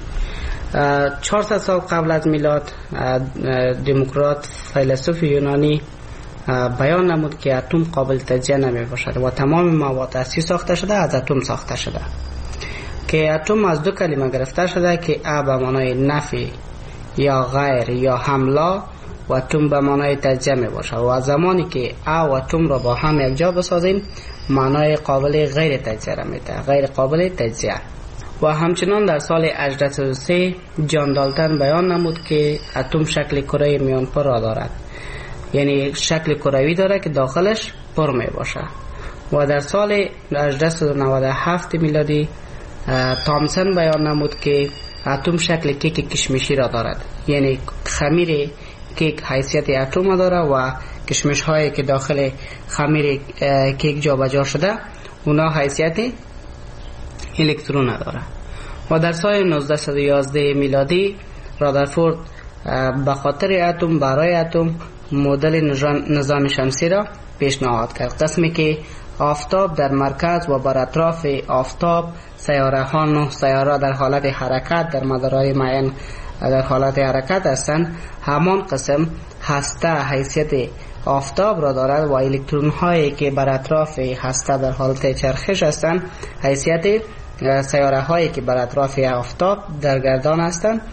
E: 400 سال قبل از میلاد دموکریت فیلسوف یونانی بیان نمود که اتم قابل تجزیه نمی باشد و تمام مواد هستی ساخته شده از اتم ساخته شده، که اتم از دو کلمه گرفته شده که ا به معنای نفی یا غیر یا حمله و اتم به معنای تجزیه می باشد و زمانی که ا و اتم را با هم یک جا بسازیم معنای قابل غیر تجزیه را میده، غیر قابل تجزیه. و همچنان در سال 1803 جان دالتن بیان نمود که اتم شکل کره میانپر را دارد، یعنی شکل کروی داره که داخلش پر می باشه. و در سال 1897 میلادی تامسون بیان نمود که اتم شکل کیک کشمشی را دارد، یعنی خمیر کیک حیثیت اتم داره و کشمش هایی که داخل خمیر کیک جا بجا شده اونا حیثیت الکترون داره. و در سال 1911 میلادی رادرفورد به خاطر اتم برای اتم مدل نظام شمسی را پیشنهاد کرد، قسمی که آفتاب در مرکز و بر اطراف آفتاب سیاره ها 9 سیاره در حالت حرکت در مدارهای معین در حالت حرکت هستند. همان قسم هسته حیثیت آفتاب را دارد و الکترون هایی که بر اطراف هسته در حالت چرخش هستند حیثیت سیاره هایی که بر اطراف آفتاب در گردان هستند.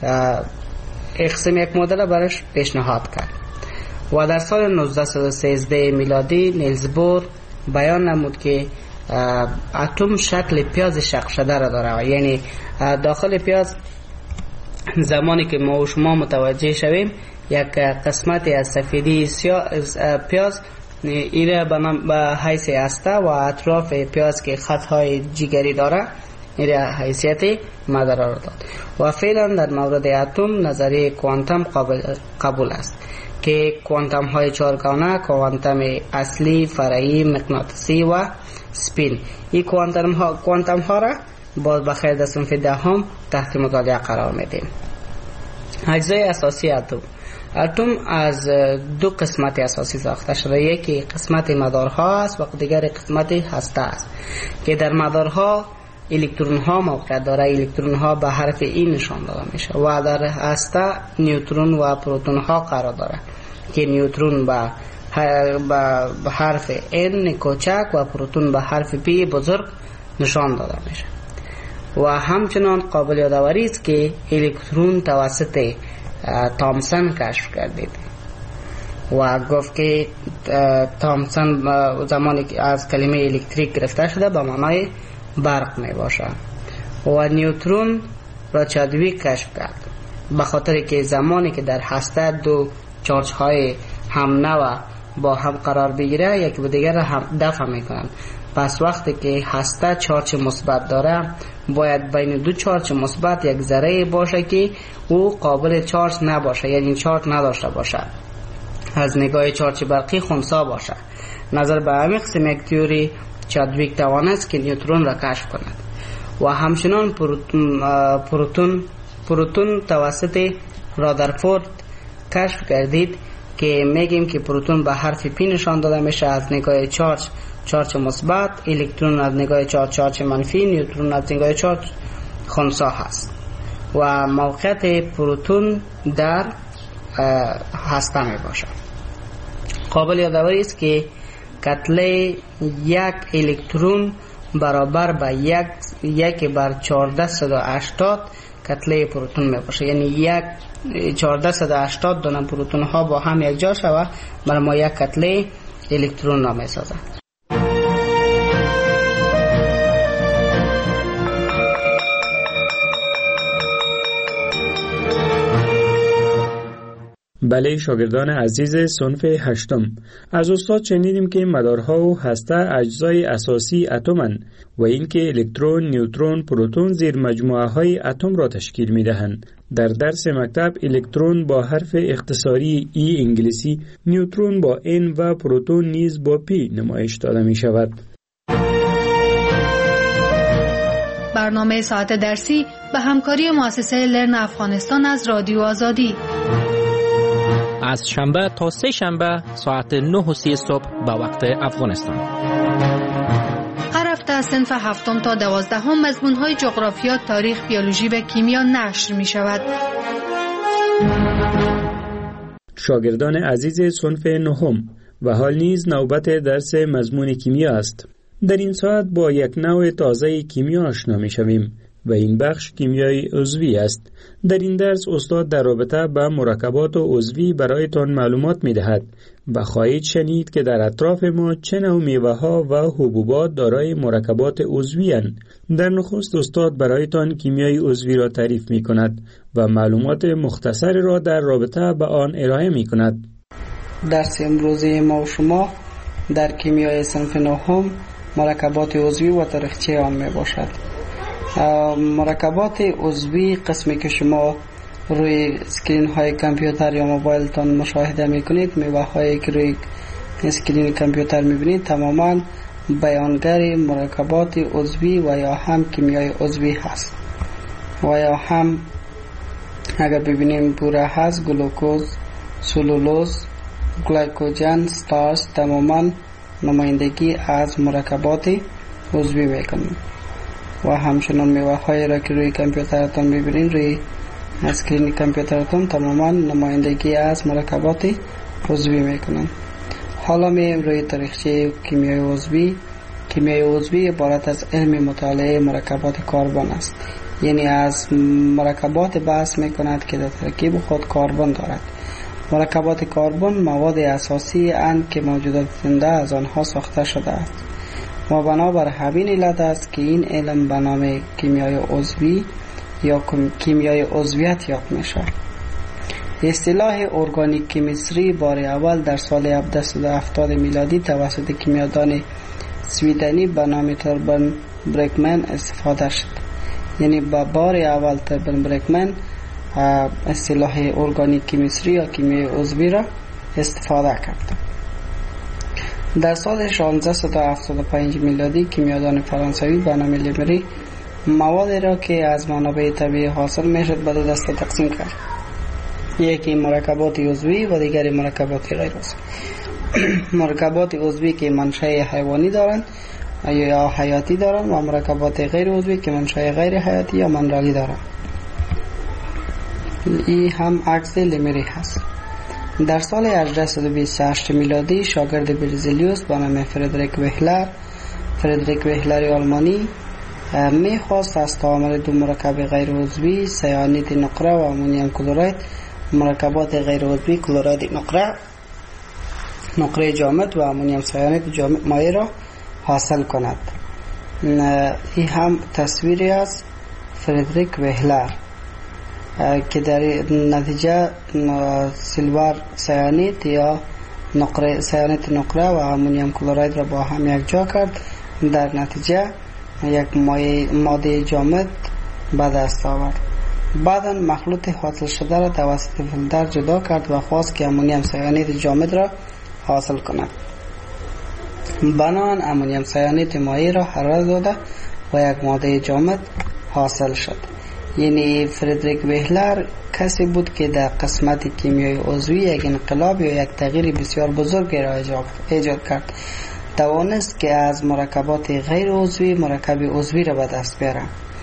E: قسم یک مدل برش پیشنهاد کرد. و در سال 1913 میلادی نیلز بور بیان نمود که اتم شکل پیاز شق شده را داره، یعنی داخل پیاز زمانی که ما و شما متوجه شویم یک قسمتی از سفیدی پیاز ایره به حیث هسته و اطراف پیاز که خطهای جگری داره ایره حیثیت مدار را داد. و فعلا در مورد اتم نظریه کوانتم قبول است که کوانتم های چارگانه، کوانتم اصلی، فرعی، مغناطیسی و سپین، این کوانتم ها را باز بخیر در صنف دهم تحت مطالعه قرار میدیم. اجزای اساسی اتم از دو قسمت اساسی ساخته شده، یکی قسمت مدارها است و دیگر قسمت هسته است که در مدارها الکترون ها موقعیت داره، الکترون ها به حرف ای نشان داده میشه و در هسته نیوترون و پروتون ها قرار داره که نیوترون به حرف N کوچک و پروتون به حرف P بزرگ نشان داده میشه. و همچنان قابل یادآوری است که الکترون توسط تامسون کشف کردید و گفت که تامسون زمانی که از کلمه الکتریک گرفته شده به معنای برق می باشه. و نیوترون را چادویک کشف کرد به خاطر که زمانی که در هسته دو چارج های هم نوع با هم قرار بگیره یکی به دیگر هم دفع میکنن. پس وقتی که هسته چارج مثبت داره باید بین دو چارج مثبت یک ذره باشه که او قابل چارج نباشه، یعنی چارج نداشته باشه، از نگاه چارج برقی خنثی باشه. نظر به همین قسم یک تئوری چادویک توانست که نیوترون را کشف کند. و همچنان پروتون توسط رادرفورد کشف کردید که میگیم که پروتون به حرف پی نشان داده میشه از نگاه چارج مثبت، الکترون از نگاه چارج منفی، نیوترون از نگاه چارج خنثی هست. و موقعیت پروتون در هسته می باشد. قابل یادآوری است که کتله یک الکترون برابر به 1/1480 کتله پروتون می باشه، یعنی 1480 دانه پروتون ها با هم یک جا شود برای ما یک کتله الکترون را می سازد.
B: بله شاگردان عزیز صنف هشتم، از استاد شنیدیم که مدارها و هسته اجزای اساسی اتم‌اند و اینکه الکترون، نیوترون، پروتون زیر مجموعه های اتم را تشکیل می دهند. در درس مکتب الکترون با حرف اختصاری ای انگلیسی، نیوترون با N و پروتون نیز با P نمایش داده می شود.
C: برنامه ساعت درسی به همکاری مؤسسه لرن افغانستان از رادیو آزادی
H: از شنبه تا سه شنبه ساعت 9:30 صبح به وقت افغانستان.
C: هر هفته از صنف 7 تا 12 مضمون‌های جغرافیا، تاریخ، بیولوژی و کیمیا نشر می‌شود.
B: شاگردان عزیز صنف 9 و حال نیز نوبت درس مضمون کیمیا است. در این ساعت با یک نوع تازه کیمیا آشنا می‌شویم و این بخش کیمیای عضوی است. در این درس استاد در رابطه با مرکبات عضوی برایتان معلومات می‌دهد و خواهید شنید که در اطراف ما چه نوع میوه‌ها و حبوبات دارای مرکبات عضوی اند. در نخست استاد برایتان کیمیای عضوی را تعریف می‌کند و معلومات مختصر را در رابطه با آن ارائه می‌کند.
E: درس امروزی ما و شما در کیمیای صنف 9 مرکبات عضوی و تاریخچه آن میباشد. مرکبات عضوی قسمی که شما روی اسکرین های کامپیوتر یا موبایلتان مشاهده میکنید، میوه هایی که روی اسکرین کامپیوتر میبینید تماما بیانگر مرکبات عضوی و یا هم کیمیای عضوی هست. و یا هم اگر ببینیم بوره هست، گلوکوز، سلولوز، گلیکوژن، ستارچ تماما نمایندگی از مرکبات عضوی میکنند. و همچنان میوه هایی را که روی کامپیوترتان میبینید، روی اسکرین کامپیوترتان تماما نمایندگی از مرکبات عضوی میکنند. حالا میایم روی تاریخچه کیمیای عضوی. کیمیای عضوی عبارت از علم مطالعه مرکبات کربن است، یعنی از مرکبات بحث میکند که در ترکیب خود کربن دارد. مرکبات کربن مواد اساسی اند که موجودات زنده از آنها ساخته شده است و بنابر همین علت است که این علم به نام کیمیای عضوی یا کیمیای عضویت یاد می شود. اصطلاح ارگانیک کیمیستری بار اول در سال 1770 میلادی توسط کیمیادان سویدنی به نام توربن برکمن استفاده شد. یعنی با بار اول توربن برکمن اصطلاح ارگانیک کیمیستری یا کیمیای عضوی را استفاده کرد. در سال 1675 میلادی کیمیادان فرانسوی به نام لیمری موادی را که از منابع طبیعی حاصل میشد به دو دسته تقسیم کرد. یکی مرکبات عضوی و دیگری مرکبات غیر عضوی. مرکبات عضوی که منشأ حیوانی دارند یا حیاتی دارند و مرکبات غیر عضوی که منشأ غیر حیاتی یا منرلی دارند. این هم عکس لیمری هست. در سال 1828 میلادی شاگرد برزیلیوس به نام فردریک وهلر آلمانی میخواست از تعامل دو مرکب غیر عضوی سیانید نقره و امونیم کلورید مرکبات غیر عضوی کلورید نقره جامد و امونیم سیانید جامد مایع را حاصل کند. این هم تصویری از فردریک وهلر که در نتیجه سیلور سیانید یا سیانید نقره و امونیم کلورید را با هم یک جا کرد. در نتیجه یک ماده جامد به دست آورد. بعدا مخلوط حاصل شده را توسط فیلتر جدا کرد و خواست که امونیم سیانید جامد را حاصل کند. بنابراین امونیم سیانید مایع را حرارت داده و یک ماده جامد حاصل شد. یعنی فردریک وهلر کسی بود که در قسمت کیمیای عضوی یک انقلاب یا یک تغییر بسیار بزرگ را ایجاد کرد. توانست که از مرکبات غیر عضوی مرکب عضوی را به دست بیاره.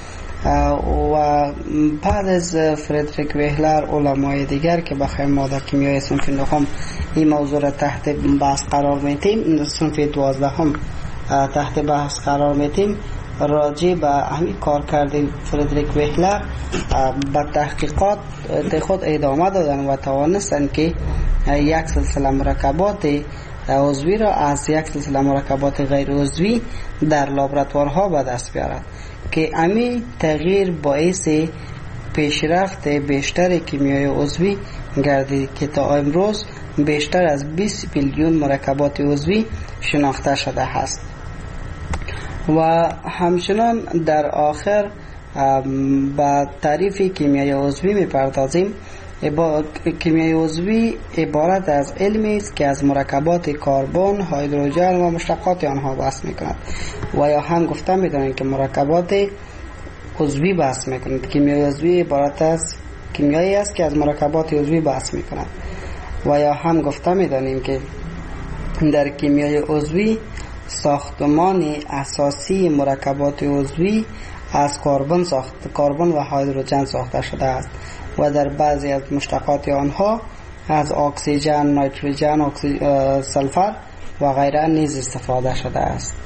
E: و بعد از فردریک وهلر علمای دیگر که بخیر ما در کیمیای صنف 9 این موضوع را تحت بحث قرار میتیم، صنف 12 تحت بحث قرار میتیم، راجع به همین کار کرده فردریک وهلر به تحقیقات خود ادامه دادن و توانستن که یک سلسله مرکبات عضوی را از یک سلسله مرکبات غیر عضوی در لابراتوارها به دست بیارند که همین تغییر باعث پیشرفت بیشتر کیمیای عضوی گردید که تا امروز بیشتر از 20 میلیون مرکبات عضوی شناخته شده است. و همچنان در آخر با تعریف کیمیای عضوی میپردازیم. کیمیای عضوی عبارت از علمی است که از مرکبات کربن، هیدروژن و مشتقات آنها بحث میکند و یا هم گفته میدانیم که مرکبات عضوی بحث میکند. کیمیای عضوی عبارت از کیمیایی است که از مرکبات عضوی بحث میکند و یا هم گفته میدانیم که در کیمیای عضوی ساختمان اساسی مرکبات عضوی از کربن و هیدروژن ساخته شده است و در بعضی از مشتقات آنها از اکسیژن، نیتروژن، سلفر و غیره نیز استفاده شده است.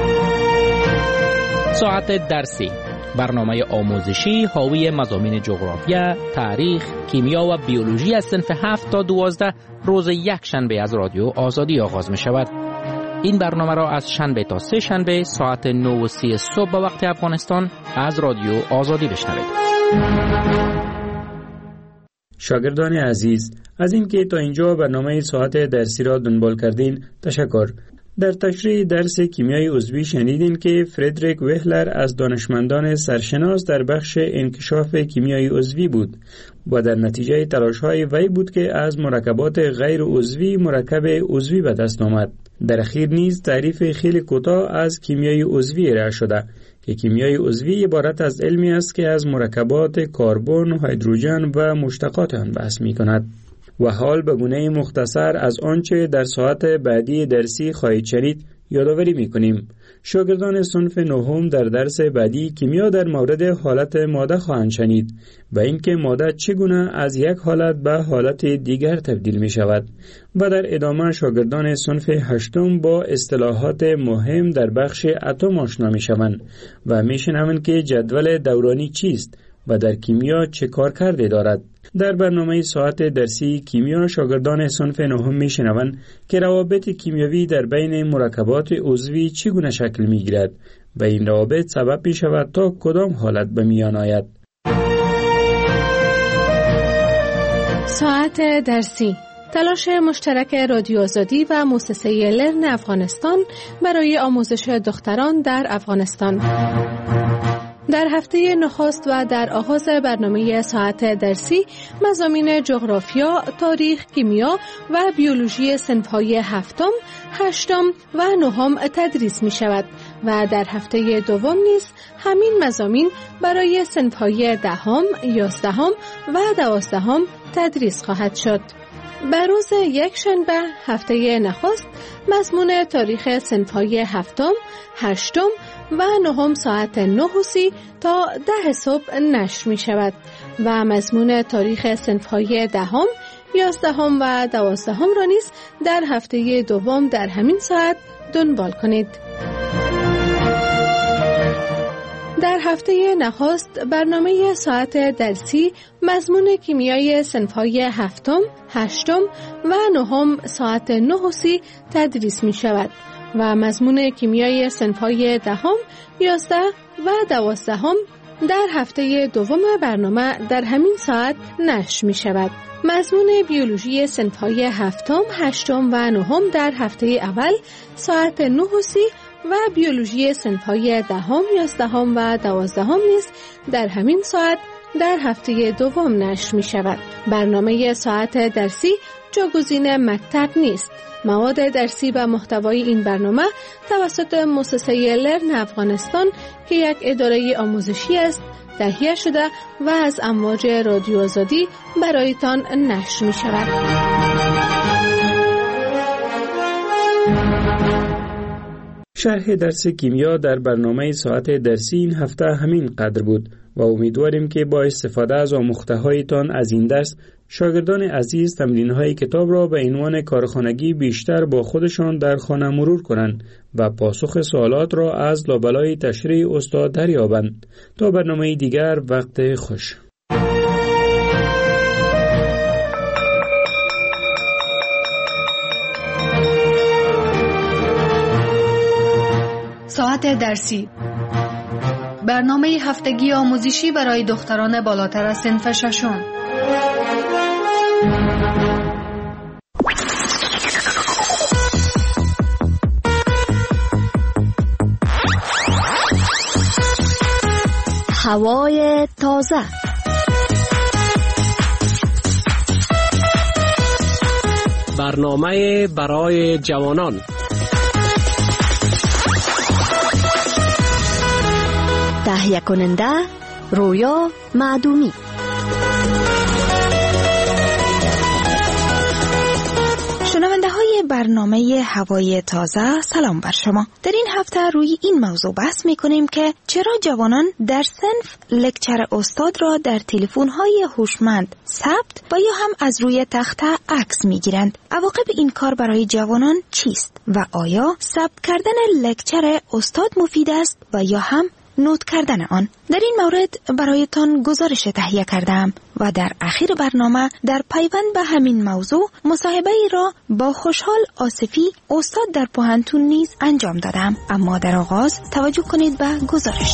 H: ساعت درسی، برنامه آموزشی حاوی مضامین جغرافیا، تاریخ، کیمیا و بیولوژی از صنف 7 تا 12 روز یک شنبه از رادیو آزادی آغاز می شود. این برنامه را از شنبه تا سه شنبه ساعت 9:30 صبح به وقت افغانستان از رادیو آزادی بشنوید.
B: شاگردان عزیز، از اینکه تا اینجا برنامه ساعت درسی را دنبال کردین تشکر. در تشریح درس کیمیای عضوی شنیدین که فردریک وهلر از دانشمندان سرشناس در بخش انکشاف کیمیای عضوی بود و در نتیجه تلاش‌های وی بود که از مرکبات غیر عضوی مرکب عضوی به دست آمد. در اخیر نیز تعریف خیلی کوتاه از کیمیای عضوی ارائه شده که کیمیای عضوی عبارت از علمی است که از مرکبات کربن، هیدروژن و مشتقات آن بحث می‌کند. و حال به گونه مختصر از آنچه در ساعت بعدی درسی خواهید شنید یادآوری می‌کنیم. شاگردان صنف نهم در درس بعدی کیمیا در مورد حالت ماده خواهند شنید و اینکه ماده چگونه از یک حالت به حالت دیگر تبدیل می شود و در ادامه شاگردان صنف هشتم با اصطلاحات مهم در بخش اتم آشنا می شوند و می شنوند که جدول دورانی چیست و در کیمیا چه کار کرده دارد. در برنامه ساعت درسی کیمیا شاگردان صنف نهم میشنوند که روابط کیمیایی در بین مرکبات عضوی چگونه شکل میگیرد و این روابط سبب می شود تا کدام حالت به میان آید.
T: ساعت درسی، تلاش مشترک رادیو آزادی و مؤسسه لرن افغانستان برای آموزش دختران در افغانستان. در هفته نخست و در آغاز برنامه ساعت درسی مضامین جغرافیا، تاریخ، کیمیا و بیولوژی صنف‌های هفتم، هشتم و نهم تدریس می شود و در هفته دوم نیز همین مضامین برای صنف‌های دهم، یازدهم و دوازدهم تدریس خواهد شد. بر روز یک شنبه هفته نخست مضمون تاریخ صنف‌های هفتم، هشتم و نهم ساعت 9:30 تا 10 صبح نشر می شود و مضمون تاریخ صنف‌های دهم، یازدهم و دوازدهم را نیز در هفته دوم در همین ساعت دنبال کنید. در هفته نخست برنامه ساعت درسی مضمون کیمیای صنف‌های هفتم، هشتم و نهم ساعت 9:30 تدریس می شود و مضمون کیمیای صنف‌های دهم، 11 و 12 در هفته دوم برنامه در همین ساعت نشر می شود. مضمون بیولوژی صنف‌های هفتم، هشتم و نهم در هفته اول ساعت 9:30 و بیولوژی صنف‌های دهم، 11 و 12 نیز در همین ساعت در هفته دوم نشر می شود. برنامه ساعت درسی جاگزین مکتب نیست. مواد درسی و محتوای این برنامه توسط مؤسسه لرن افغانستان که یک اداره آموزشی است تهیه شده و از امواج رادیو آزادی برایتان نشر می شود.
B: شرح درس کیمیا در برنامه ساعت درسی این هفته همین قدر بود و امیدواریم که با استفاده از آموخته‌هایتان از این درس شاگردان عزیز تمرین‌های کتاب را به عنوان کارخانگی بیشتر با خودشان در خانه مرور کنند و پاسخ سوالات را از لابلای تشریح استاد دریابند. تا برنامه دیگر، وقت خوش.
C: ساعت درسی، برنامه هفتگی آموزشی برای دختران بالاتر از صنف ششم.
F: هوای تازه،
H: برنامه برای جوانان،
F: تهیه کننده رویا معدومی. شنونده های
J: برنامه هوای تازه سلام بر شما. در این هفته روی این موضوع بحث میکنیم که چرا جوانان در صنف لکچر استاد را در تلفن‌های هوشمند ثبت و یا هم از روی تخته عکس میگیرند. عواقب این کار برای جوانان چیست و آیا ثبت کردن لکچر استاد مفید است و یا هم نوت کردن آن؟ در این مورد برایتان گزارش تهیه کردم و در اخیر برنامه در پیوند به همین موضوع مصاحبه ای را با خوشحال آصفی استاد در پوهنتون نیز انجام دادم. اما در آغاز توجه کنید به گزارش.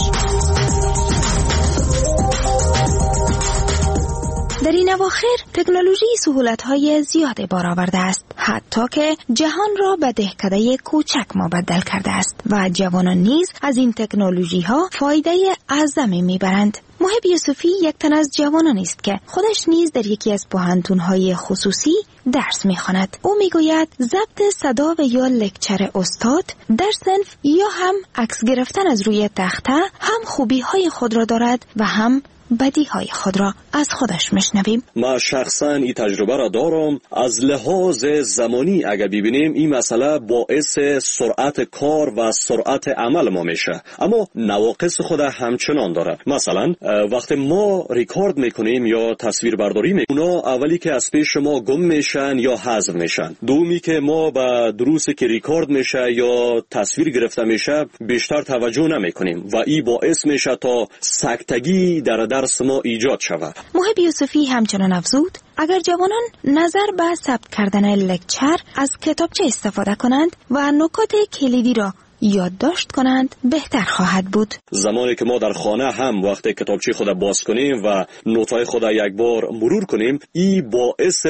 J: در این اواخر تکنولوژی سهولت‌های زیاد بار آورده است، حتی که جهان را به دهکده کوچک مبدل کرده است و جوانان نیز از این تکنولوژی‌ها فایده اعظمی می‌برند. محب یوسفی یک تن از جوانان است که خودش نیز در یکی از پوهنتون‌های خصوصی درس می‌خواند. او می‌گوید ضبط صدا و یا لکچر استاد در صنف یا هم عکس گرفتن از روی تخته هم خوبی‌های خود را دارد و هم بدیهای خود را از خودش میشنویم.
K: ما شخصا این تجربه را دارم. از لحاظ زمانی اگر ببینیم این مسئله باعث سرعت کار و سرعت عمل ما میشه، اما نواقص خود همچنان داره. مثلا وقتی ما ریکارد میکنیم یا تصویر برداری میکنیم، اونا اولی که از پیش ما گم میشن یا حذف میشن. دومی که ما به دروسی که ریکارد میشه یا تصویر گرفته میشه بیشتر توجه نمیکنیم و این باعث میشه تا سکتگی در درس ما ایجاد شود.
J: محب یوسفی همچنان افزود اگر جوانان نظر به ثبت کردن لکچر از کتابچه استفاده کنند و نکات کلیدی را یادداشت کنند بهتر خواهد بود.
K: زمانی که ما در خانه هم وقتی کتابچه خود باز کنیم و نوت‌های خود یک بار مرور کنیم، این باعث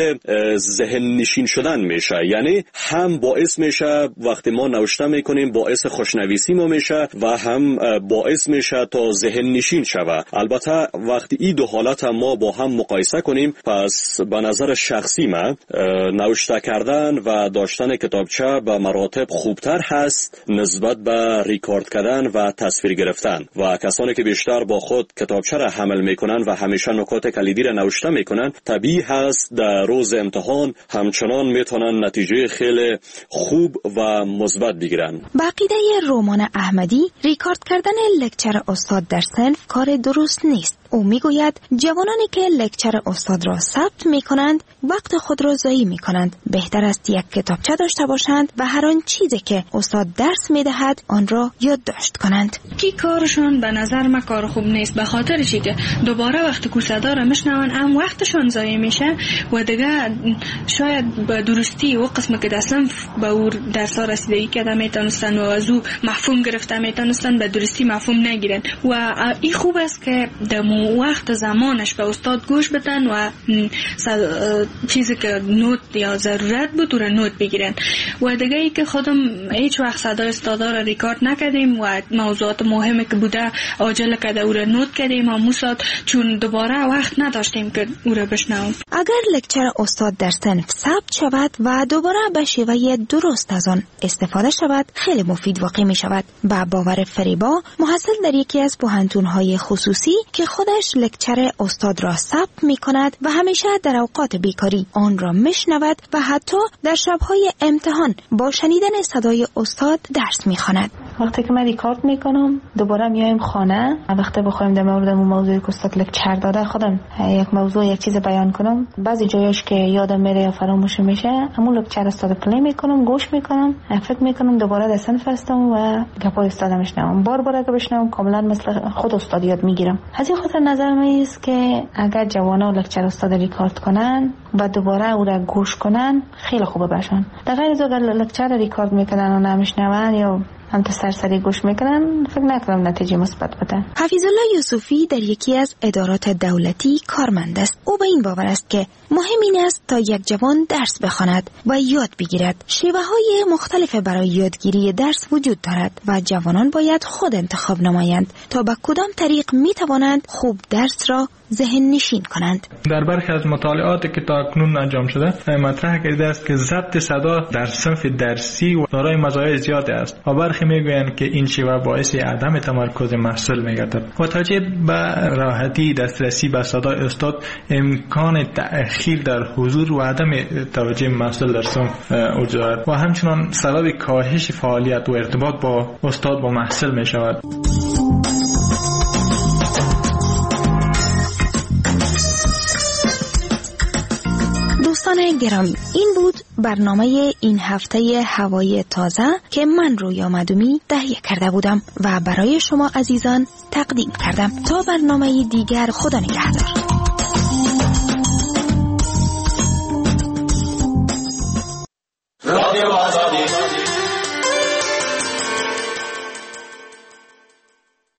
K: ذهن نشین شدن میشه. یعنی هم باعث میشه وقتی ما نوشته میکنیم باعث خوشنویسی ما میشه و هم باعث میشه تا ذهن نشین شود. البته وقتی این دو حالت هم ما با هم مقایسه کنیم، پس به نظر شخصی من نوشته کردن و داشتن کتابچه به مراتب خوبتر هست نسبت به ریکارد کردن و تصویر گرفتن. و کسانی که بیشتر با خود کتابچه را حمل میکنن و همیشه نکات کلیدی را نوشته میکنن، طبیعی هست در روز امتحان همچنان میتونن نتیجه خیلی خوب و مثبت بگیرن.
J: با عقیده رومان احمدی، ریکارد کردن لکچر استاد در صنف کار درست نیست. او میگوید جوانانی که لکچر استاد را ثبت میکنند وقت خود را ضایع میکنند. بهتر است یک کتابچه داشته باشند و هر آن چیزی که استاد درس میدهد آن را یادداشت کنند.
W: کی کارشون به نظر من کار خوب نیست، به خاطر چی که دوباره وقت کوسدا را میشنون هم وقتشون ضایع میشه و دیگه شاید به درستی و قسم که اصلا به او درس ها رسیدگی کرده میتونستن و از او مفهوم گرفته میتونستن به درستی مفهوم نگیرن. و این خوب است که وقت زمانش به استاد گوش بدن و چیزی که نوت یا ضرورت بود رو نوت بگیرن. و دیگه ای که خودم هیچ وقت صدای استادا را ریکارد نکردیم و موضوعات مهمی که بوده عاجل کرده او را نوت کردیم و چون دوباره وقت نداشتیم که او را بشنویم.
J: اگر لکچر استاد در صنف ثبت شود و دوباره به شیوه درست از آن استفاده شود خیلی مفید واقع می شود. با باور فریبا محصل در یکی از پوهنتون‌های خصوصی که خودش لکچر استاد را ثبت می کند و همیشه در اوقات بیکاری آن را میشنود و حتی در شبهای امتحان با شنیدن صدای استاد درس می خواند.
X: وقتی که من ریکارد میکنم دوباره میایم خانه، وقتی بخوایم در مورد اون موضوعی که استاد لکچر داده خودم یک موضوع یک چیز بیان کنم، بعضی جایش که یادم میره یا فراموش میشه همون لکچر استاد پلی میکنم، گوش میکنم، فکر میکنم دوباره در صنف هستم و گپای استاد میشنوم. بار اگه بشنوم کاملا مثل خود استاد یاد میگیرم. از این خاطر نظر من است که اگر جوانا لکچر استاد ریکارد کنن و دوباره او را گوش کنن خیلی خوبه باشن. در غیر از اگر لکچر ریکارد میکنن و نمیشنون یا هم تا سرسری گوش میکنن فکر نکنم نتیجه مثبت بده.
J: حفیظ الله یوسفی در یکی از ادارات دولتی کارمند است. او به این باور است که مهم این است تا یک جوان درس بخواند و یاد بگیرد. شیوه‌های مختلف برای یادگیری درس وجود دارد و جوانان باید خود انتخاب نمایند تا به کدام طریق میتوانند خوب درس را ذهن نشین کنند.
I: در برخی از مطالعاتی که تا اکنون انجام شده مطرح کرده است که ضبط صدا در صنف درسی دارای مزایای زیادی است و برخی میگویند که این شیوه باعث عدم تمرکز محصول میگردد. با توجه به راحتی دسترسی به صدای استاد، امکان تأخیر در حضور و عدم توجه محصول در صنف وجود دارد و همچنان سبب کاهش فعالیت و ارتباط با استاد با محصول می شود.
J: دوستان گرامی، این بود برنامه این هفته هوای تازه که من رویا مدومی تهیه کرده بودم و برای شما عزیزان تقدیم کردم. تا برنامه دیگر، خدا نگهدار.